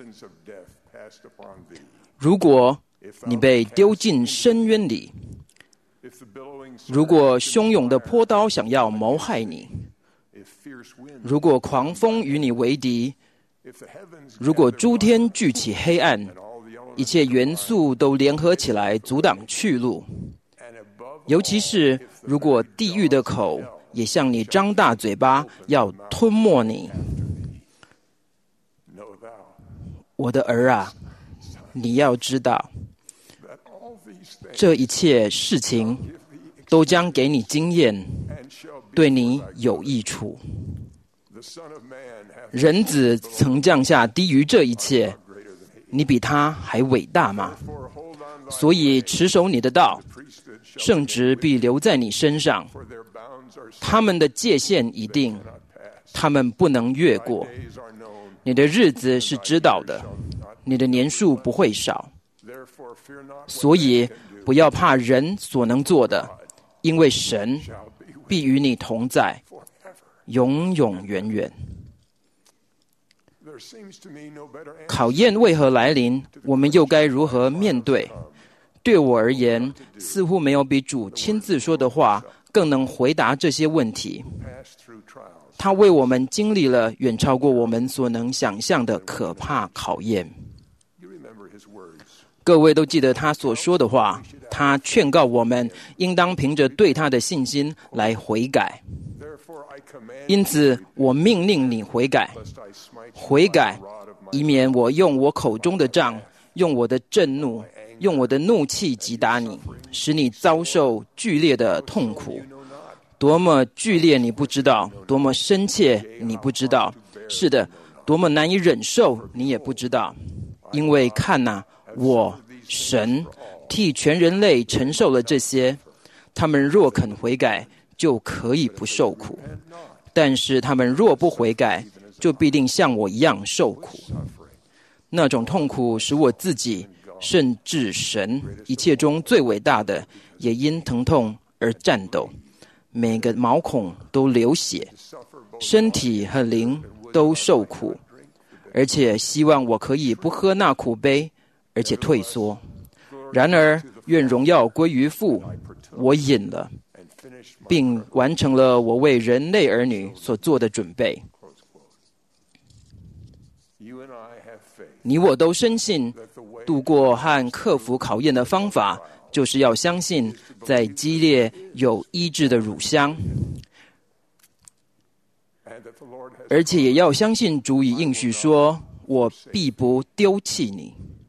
如果你被丢进深渊里；如果汹涌的坡刀想要谋害你；如果狂风与你为敌；如果诸天聚起黑暗，一切元素都联合起来阻挡去路；尤其是如果地狱的口也向你张大嘴巴要吞没你。我的儿啊，你要知道，这一切事情都将给你经验，对你有益处。人子曾降下低于这一切，你比他还伟大吗？所以持守你的道，圣职必留在你身上。他们的界限已定，他们不能越过。你的日子是知道的，你的年数不会少。所以不要怕人所能做的，因为神必与你同在，永永远远。 考验为何来临，我们又该如何面对？对我而言，似乎没有比主亲自说的话更能回答这些问题。他为我们经历了远超过我们所能想象的可怕考验。各位都记得他所说的话，他劝告我们应当凭着对他的信心来悔改。因此我命令你悔改，以免我用我口中的杖，用我的震怒，用我的怒气击打你，使你遭受剧烈的痛苦。多么剧烈你不知道，多么深切你不知道，是的，多么难以忍受你也不知道。因为看哪，我神替全人类承受了这些，他们若肯悔改，就可以不受苦；但是他们若不悔改，就必定像我一样受苦。那种痛苦使我自己，甚至神一切中最伟大的，也因疼痛而颤抖，每个毛孔都流血，身体和灵都受苦，而且希望我可以不喝那苦杯，而且退缩。然而愿荣耀归于父，我饮了，并完成了我为人类儿女所做的准备。你我都深信，度过和克服考验的方法，就是要相信在基列有医治的乳香，而且也要相信主已应许说，我必不丢弃你。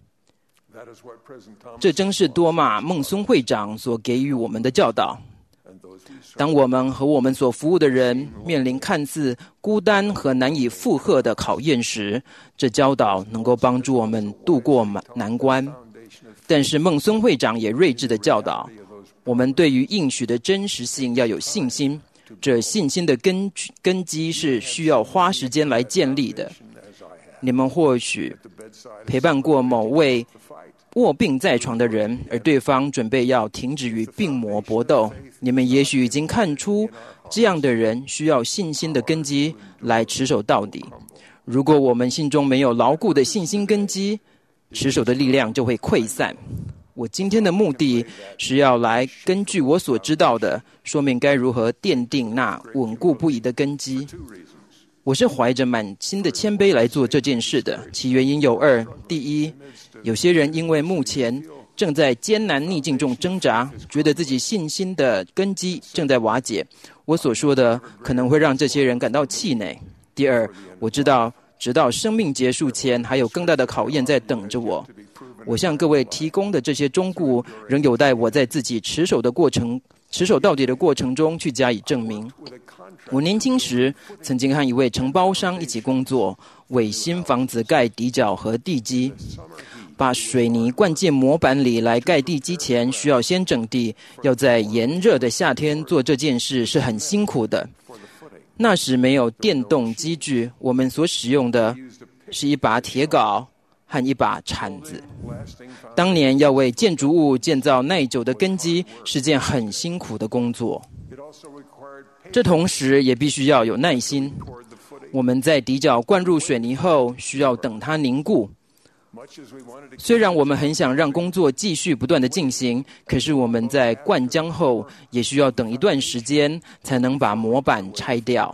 这正是多马孟松会长所给予我们的教导。当我们和我们所服务的人面临看似孤单和难以负荷的考验时，这教导能够帮助我们度过难关。但是孟松会长也睿智的教导，我们对于应许的真实性要有信心，这信心的根基是需要花时间来建立的。你们或许陪伴过某位卧病在床的人，而对方准备要停止与病魔搏斗，你们也许已经看出这样的人需要信心的根基来持守到底。如果我们心中没有牢固的信心根基，持守的力量就会溃散。我今天的目的是要来根据我所知道的，说明该如何奠定那稳固不移的根基。我是怀着满心的谦卑来做这件事的，其原因有二：第一，有些人因为目前正在艰难逆境中挣扎，觉得自己信心的根基正在瓦解，我所说的可能会让这些人感到气馁。第二，我知道直到生命结束前，还有更大的考验在等着我。我向各位提供的这些忠告，仍有待我在自己持守到底的过程中去加以证明。我年轻时曾经和一位承包商一起工作，为新房子盖底角和地基。把水泥灌进模板里来盖地基前，需要先整地，要在炎热的夏天做这件事是很辛苦的。那时没有电动机具，我们所使用的是一把铁镐和一把铲子。当年要为建筑物建造耐久的根基是件很辛苦的工作，这同时也必须要有耐心。我们在底角灌入水泥后，需要等它凝固。虽然我们很想让工作继续不断地进行，可是我们在灌浆后也需要等一段时间才能把模板拆掉。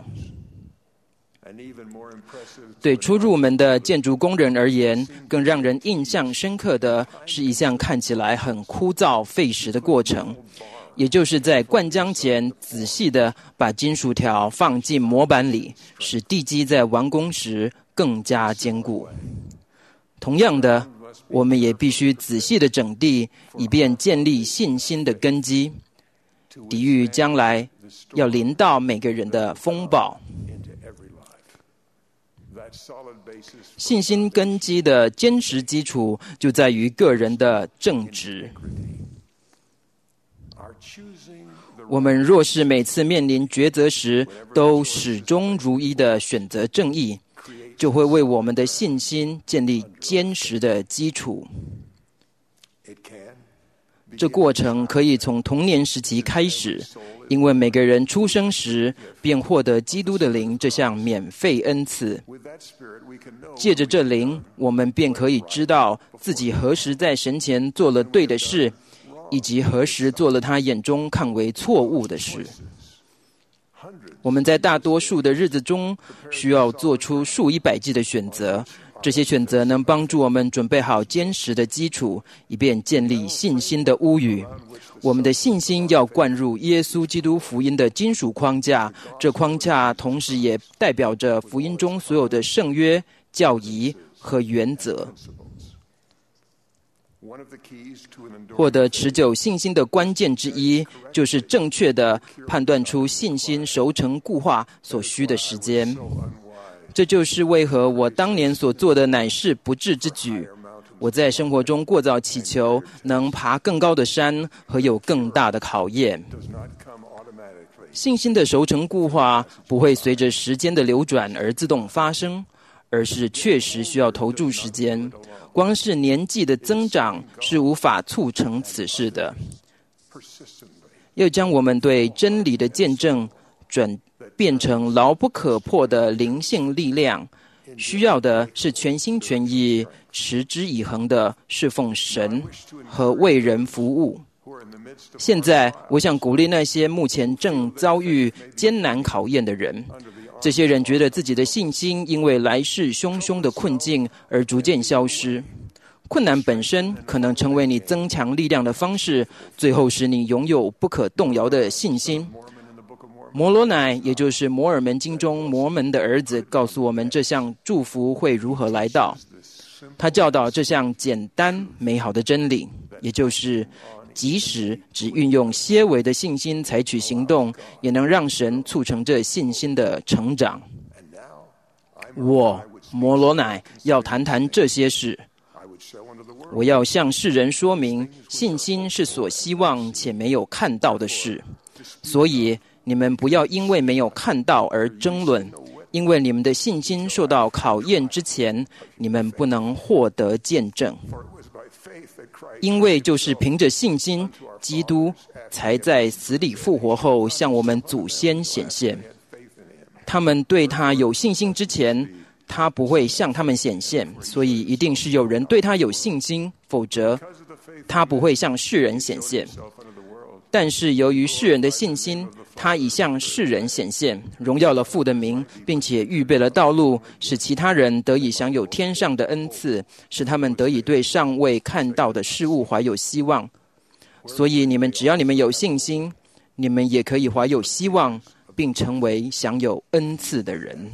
对初入门的建筑工人而言，更让人印象深刻的是一项看起来很枯燥费时的过程，也就是在灌浆前仔细地把金属条放进模板里，使地基在完工时更加坚固。同样的，我们也必须仔细地整地，以便建立信心的根基，抵御将来要临到每个人的风暴。信心根基的坚实基础就在于个人的正直。我们若是每次面临抉择时都始终如一地选择正义，就会为我们的信心建立坚实的基础。 这过程可以从童年时期开始，因为每个人出生时便获得基督的灵这项免费恩赐。借着这灵，我们便可以知道自己何时在神前做了对的事，以及何时做了他眼中看为错误的事。我们在大多数的日子中需要做出数以百计的选择，这些选择能帮助我们准备好坚实的基础，以便建立信心的屋宇。我们的信心要灌入耶稣基督福音的金属框架，这框架同时也代表着福音中所有的圣约、教义和原则。获得持久信心的关键之一，就是正确地判断出信心熟成固化所需的时间。这就是为何我当年所做的乃是不智之举。我在生活中过早祈求能爬更高的山和有更大的考验。信心的熟成固化不会随着时间的流转而自动发生，而是确实需要投注时间。光是年纪的增长是无法促成此事的。要将我们对真理的见证转变成牢不可破的灵性力量，需要的是全心全意、持之以恒的侍奉神和为人服务。现在，我想鼓励那些目前正遭遇艰难考验的人。这些人觉得自己的信心因为来势汹汹的困境而逐渐消失。困难本身可能成为你增强力量的方式，最后使你拥有不可动摇的信心。摩罗乃，也就是摩尔门经中摩门的儿子，告诉我们这项祝福会如何来到。他教导这项简单美好的真理，也就是即使只运用些微的信心采取行动，也能让神促成这信心的成长。我摩罗乃要谈谈这些事。我要向世人说明，信心是所希望且没有看到的事。所以你们不要因为没有看到而争论，因为你们的信心受到考验之前，你们不能获得见证。因为就是凭着信心，基督才在死里复活后向我们祖先显现。他们对他有信心之前，他不会向他们显现，所以一定是有人对他有信心，否则他不会向世人显现。但是由于世人的信心，他已向世人显现，荣耀了父的名，并且预备了道路，使其他人得以享有天上的恩赐，使他们得以对尚未看到的事物怀有希望。所以只要你们有信心，你们也可以怀有希望，并成为享有恩赐的人。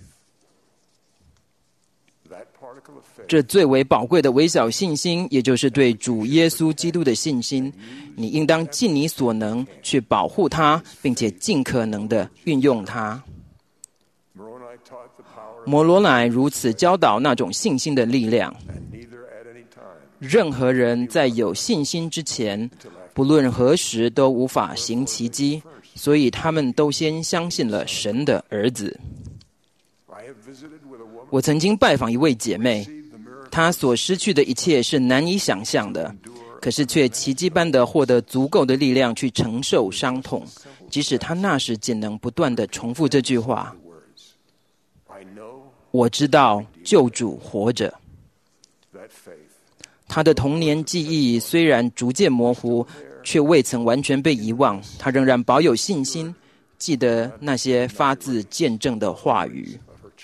这最为宝贵的微小信心，也就是对主耶稣基督的信心，你应当尽你所能去保护它，并且尽可能的运用它。摩罗乃如此教导那种信心的力量。任何人在有信心之前，不论何时都无法行奇迹，所以他们都先相信了神的儿子。我曾经拜访一位姐妹，她所失去的一切是难以想象的，可是却奇迹般的获得足够的力量去承受伤痛，即使她那时仅能不断的重复这句话：我知道救主活着。她的童年记忆虽然逐渐模糊，却未曾完全被遗忘，她仍然保有信心，记得那些发自见证的话语。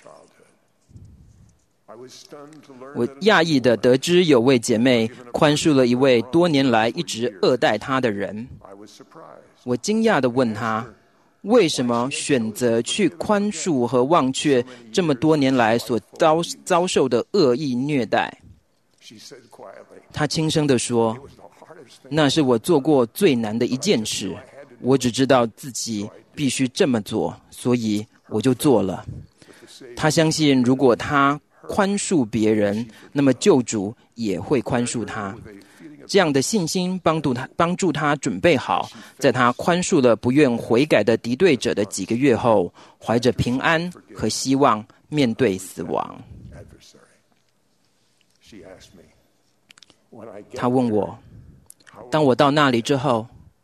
我讶异地得知有位姐妹宽恕了一位多年来一直恶待她的人。我惊讶地问她，为什么选择去宽恕和忘却这么多年来所遭受的恶意虐待？她轻声地说，那是我做过最难的一件事，我只知道自己必须这么做，所以我就做了。她相信如果她宽恕别人，那么救主也会宽恕他。这样的信心帮助他准备好，在他宽恕了不愿悔改的敌对者的几个月后，怀着平安和希望面对死亡。他问我， 当我到那里之后，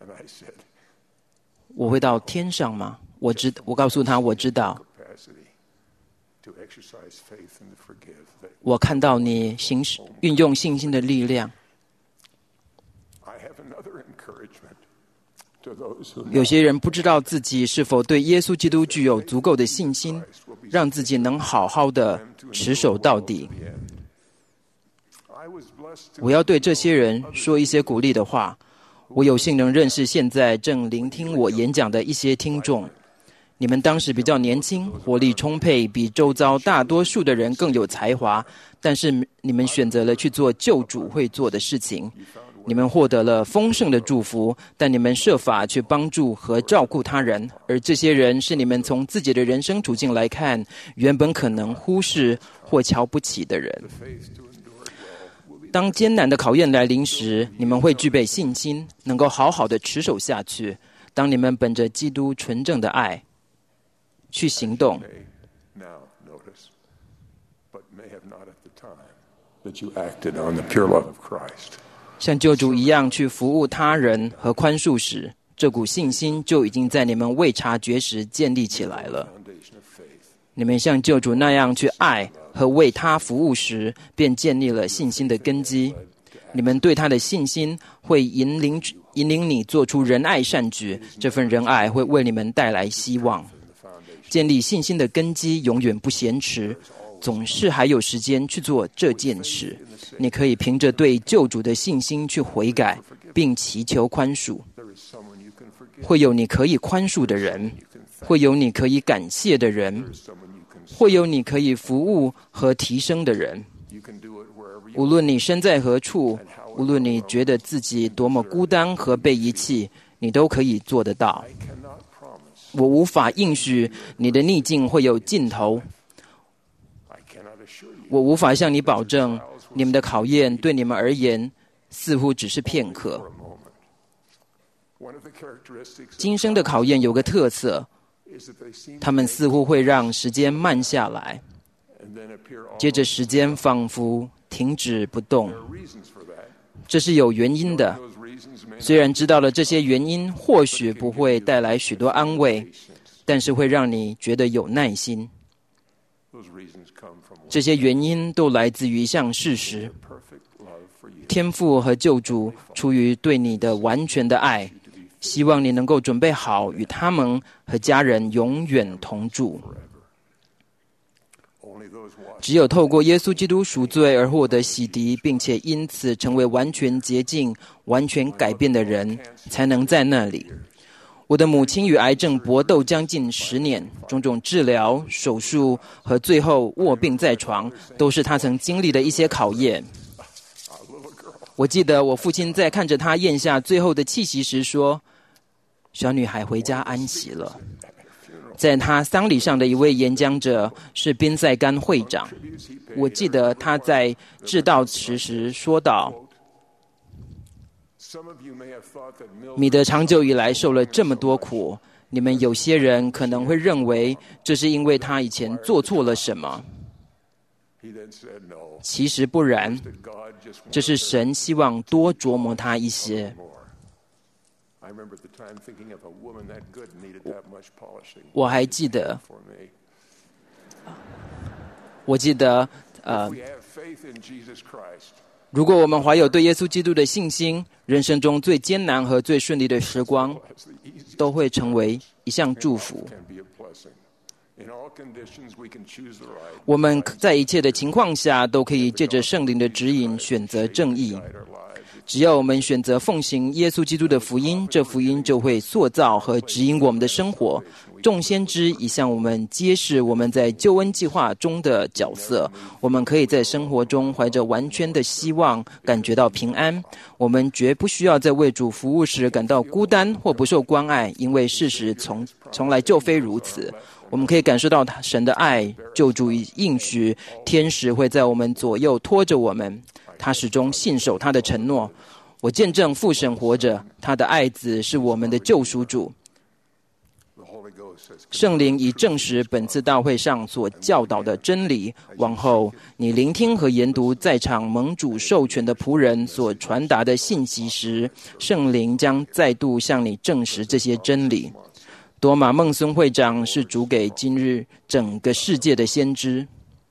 我会到天上吗？我告诉他，我知道。我看到你运用信心的力量。有些人不知道自己是否对耶稣基督具有足够的信心，让自己能好好的持守到底。我要对这些人说一些鼓励的话。我有幸能认识现在正聆听我演讲的一些听众。你们当时比较年轻，活力充沛，比周遭大多数的人更有才华，但是你们选择了去做救主会做的事情。你们获得了丰盛的祝福，但你们设法去帮助和照顾他人，而这些人是你们从自己的人生处境来看，原本可能忽视或瞧不起的人。当艰难的考验来临时，你们会具备信心，能够好好的持守下去。当你们本着基督纯正的爱去行动，像救主一样去服务他人和宽恕时，这股信心就已经在你们未察觉时建立起来了。你们像救主那样去爱和为他服务时，便建立了信心的根基。你们对他的信心会引领你做出仁爱善举，这份仁爱会为你们带来希望。建立信心的根基永远不嫌迟，总是还有时间去做这件事。你可以凭着对救主的信心去悔改，并祈求宽恕。会有你可以宽恕的人，会有你可以感谢的人，会有你可以服务和提升的人。无论你身在何处，无论你觉得自己多么孤单和被遗弃，你都可以做得到。我无法应许你的逆境会有尽头，我无法向你保证你们的考验对你们而言似乎只是片刻。今生的考验有个特色，他们似乎会让时间慢下来，接着时间仿佛停止不动。这是有原因的，虽然知道了这些原因或许不会带来许多安慰，但是会让你觉得有耐心。这些原因都来自于一项事实：天父和救主出于对你的完全的爱，希望你能够准备好与他们和家人永远同住。只有透过耶稣基督赎罪而获得洗涤，并且因此成为完全洁净、完全改变的人，才能在那里。我的母亲与癌症搏斗将近10年，种种治疗、手术和最后卧病在床，都是她曾经历的一些考验。我记得我父亲在看着她咽下最后的气息时说：“小女孩回家安息了。”在他丧礼上的一位演讲者是宾塞甘会长，我记得他在致悼词时说道：“米德长久以来受了这么多苦，你们有些人可能会认为这是因为他以前做错了什么。其实不然，这是神希望多琢磨他一些。”我还记得，如果我们怀有对耶稣基督的信心，人生中最艰难和最顺利的时光，都会成为一项祝福。我们在一切的情况下，都可以借着圣灵的指引选择正义。只要我们选择奉行耶稣基督的福音，这福音就会塑造和指引我们的生活。众先知已向我们揭示我们在救恩计划中的角色，我们可以在生活中怀着完全的希望感觉到平安。我们绝不需要在为主服务时感到孤单或不受关爱，因为事实从来就非如此。我们可以感受到神的爱，救主应许，天使会在我们左右拖着我们，他始终信守他的承诺。我见证父神活着，他的爱子是我们的救赎主。 圣灵已证实本次大会上所教导的真理。往后你聆听和研读在场蒙主授权的仆人所传达的信息时，圣灵将再度向你证实这些真理。多马孟孙会长是主给今日整个世界的先知。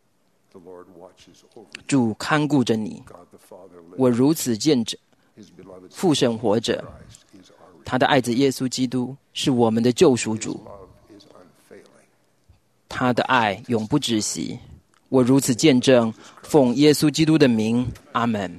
主看顾着你，我如此见证，父神活着，他的爱子耶稣基督是我们的救赎主，他的爱永不止息。我如此见证，奉耶稣基督的名，阿们。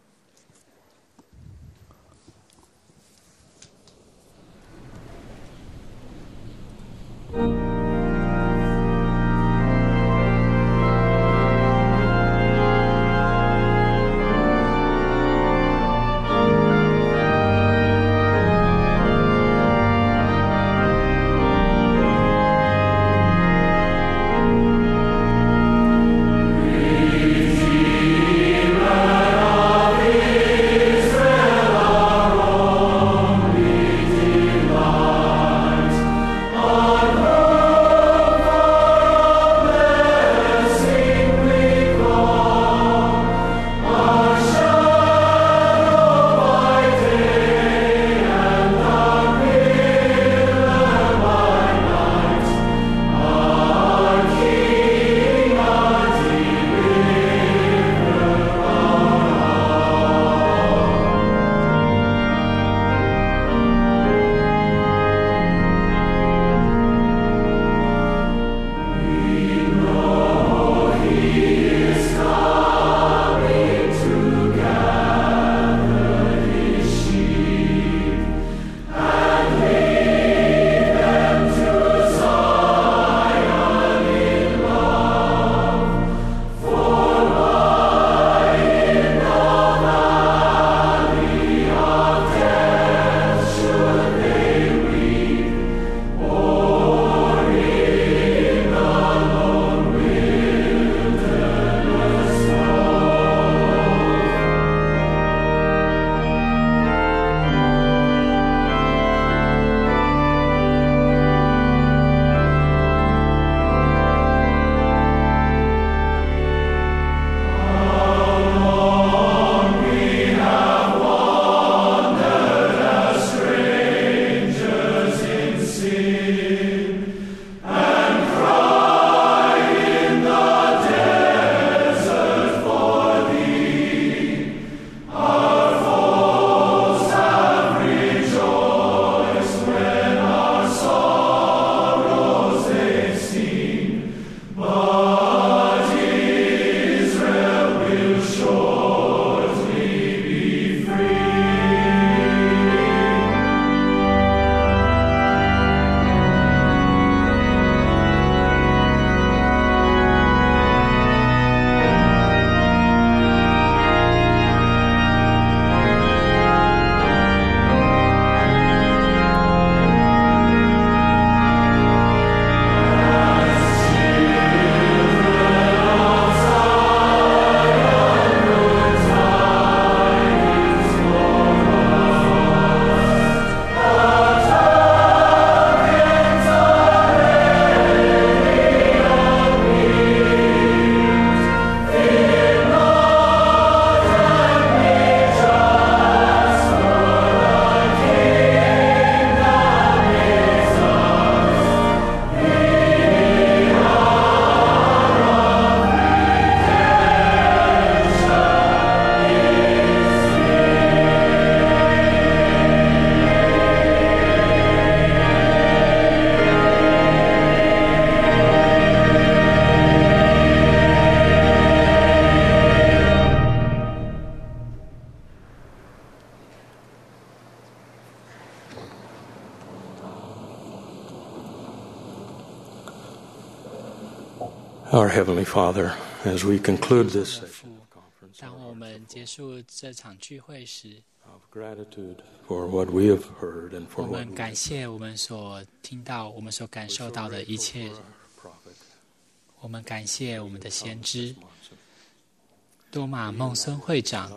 Our Heavenly Father, as we conclude this 当我们结束这场聚会时， of gratitude for what we have heard and for 我 what 们感谢我们所听到、我们所感受到的一切。我们感谢我们的先知多马孟孙会长，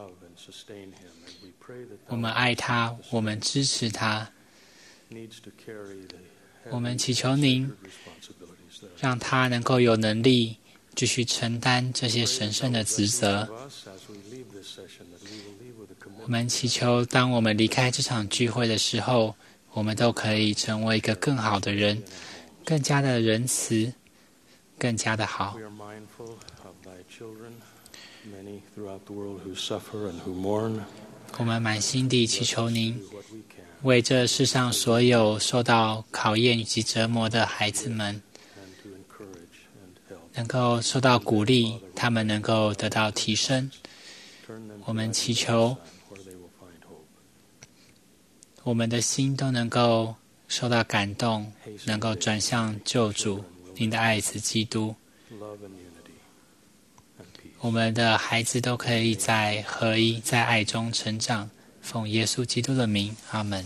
我们爱他，我们支持他。 我们祈求您，让他能够有能力继续承担这些神圣的职责。我们祈求，当我们离开这场聚会的时候，我们都可以成为一个更好的人，更加的仁慈，更加的好。我们满心地祈求您，为这世上所有受到考验以及折磨的孩子们，能够受到鼓励，他们能够得到提升。我们祈求我们的心都能够受到感动，能够转向救主，您的爱子基督。我们的孩子都可以在合一，在爱中成长。奉耶稣基督的名，阿们。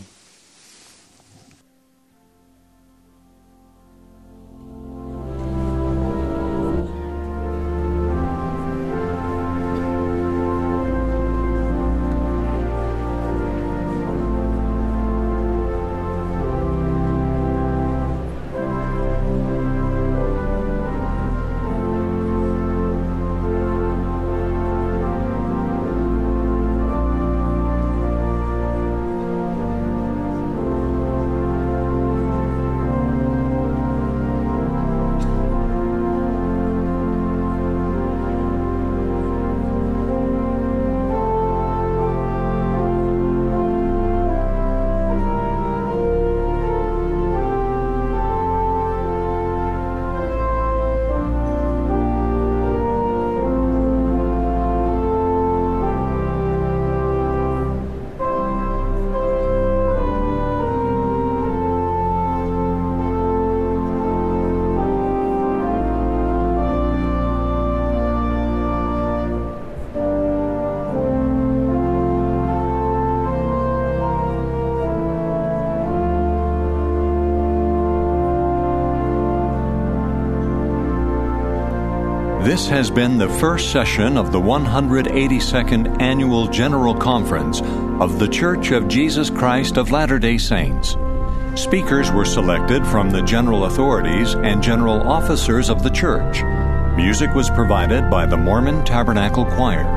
This has been the first session of the 182nd Annual General Conference of The Church of Jesus Christ of Latter-day Saints. Speakers were selected from the general authorities and general officers of the church. Music was provided by the Mormon Tabernacle Choir.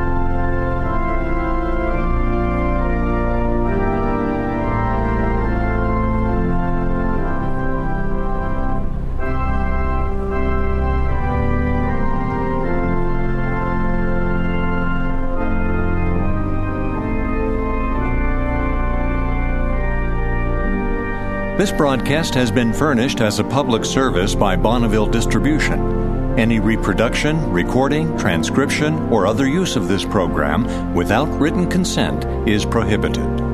This broadcast has been furnished as a public service by Bonneville Distribution. Any reproduction, recording, transcription, or other use of this program without written consent is prohibited.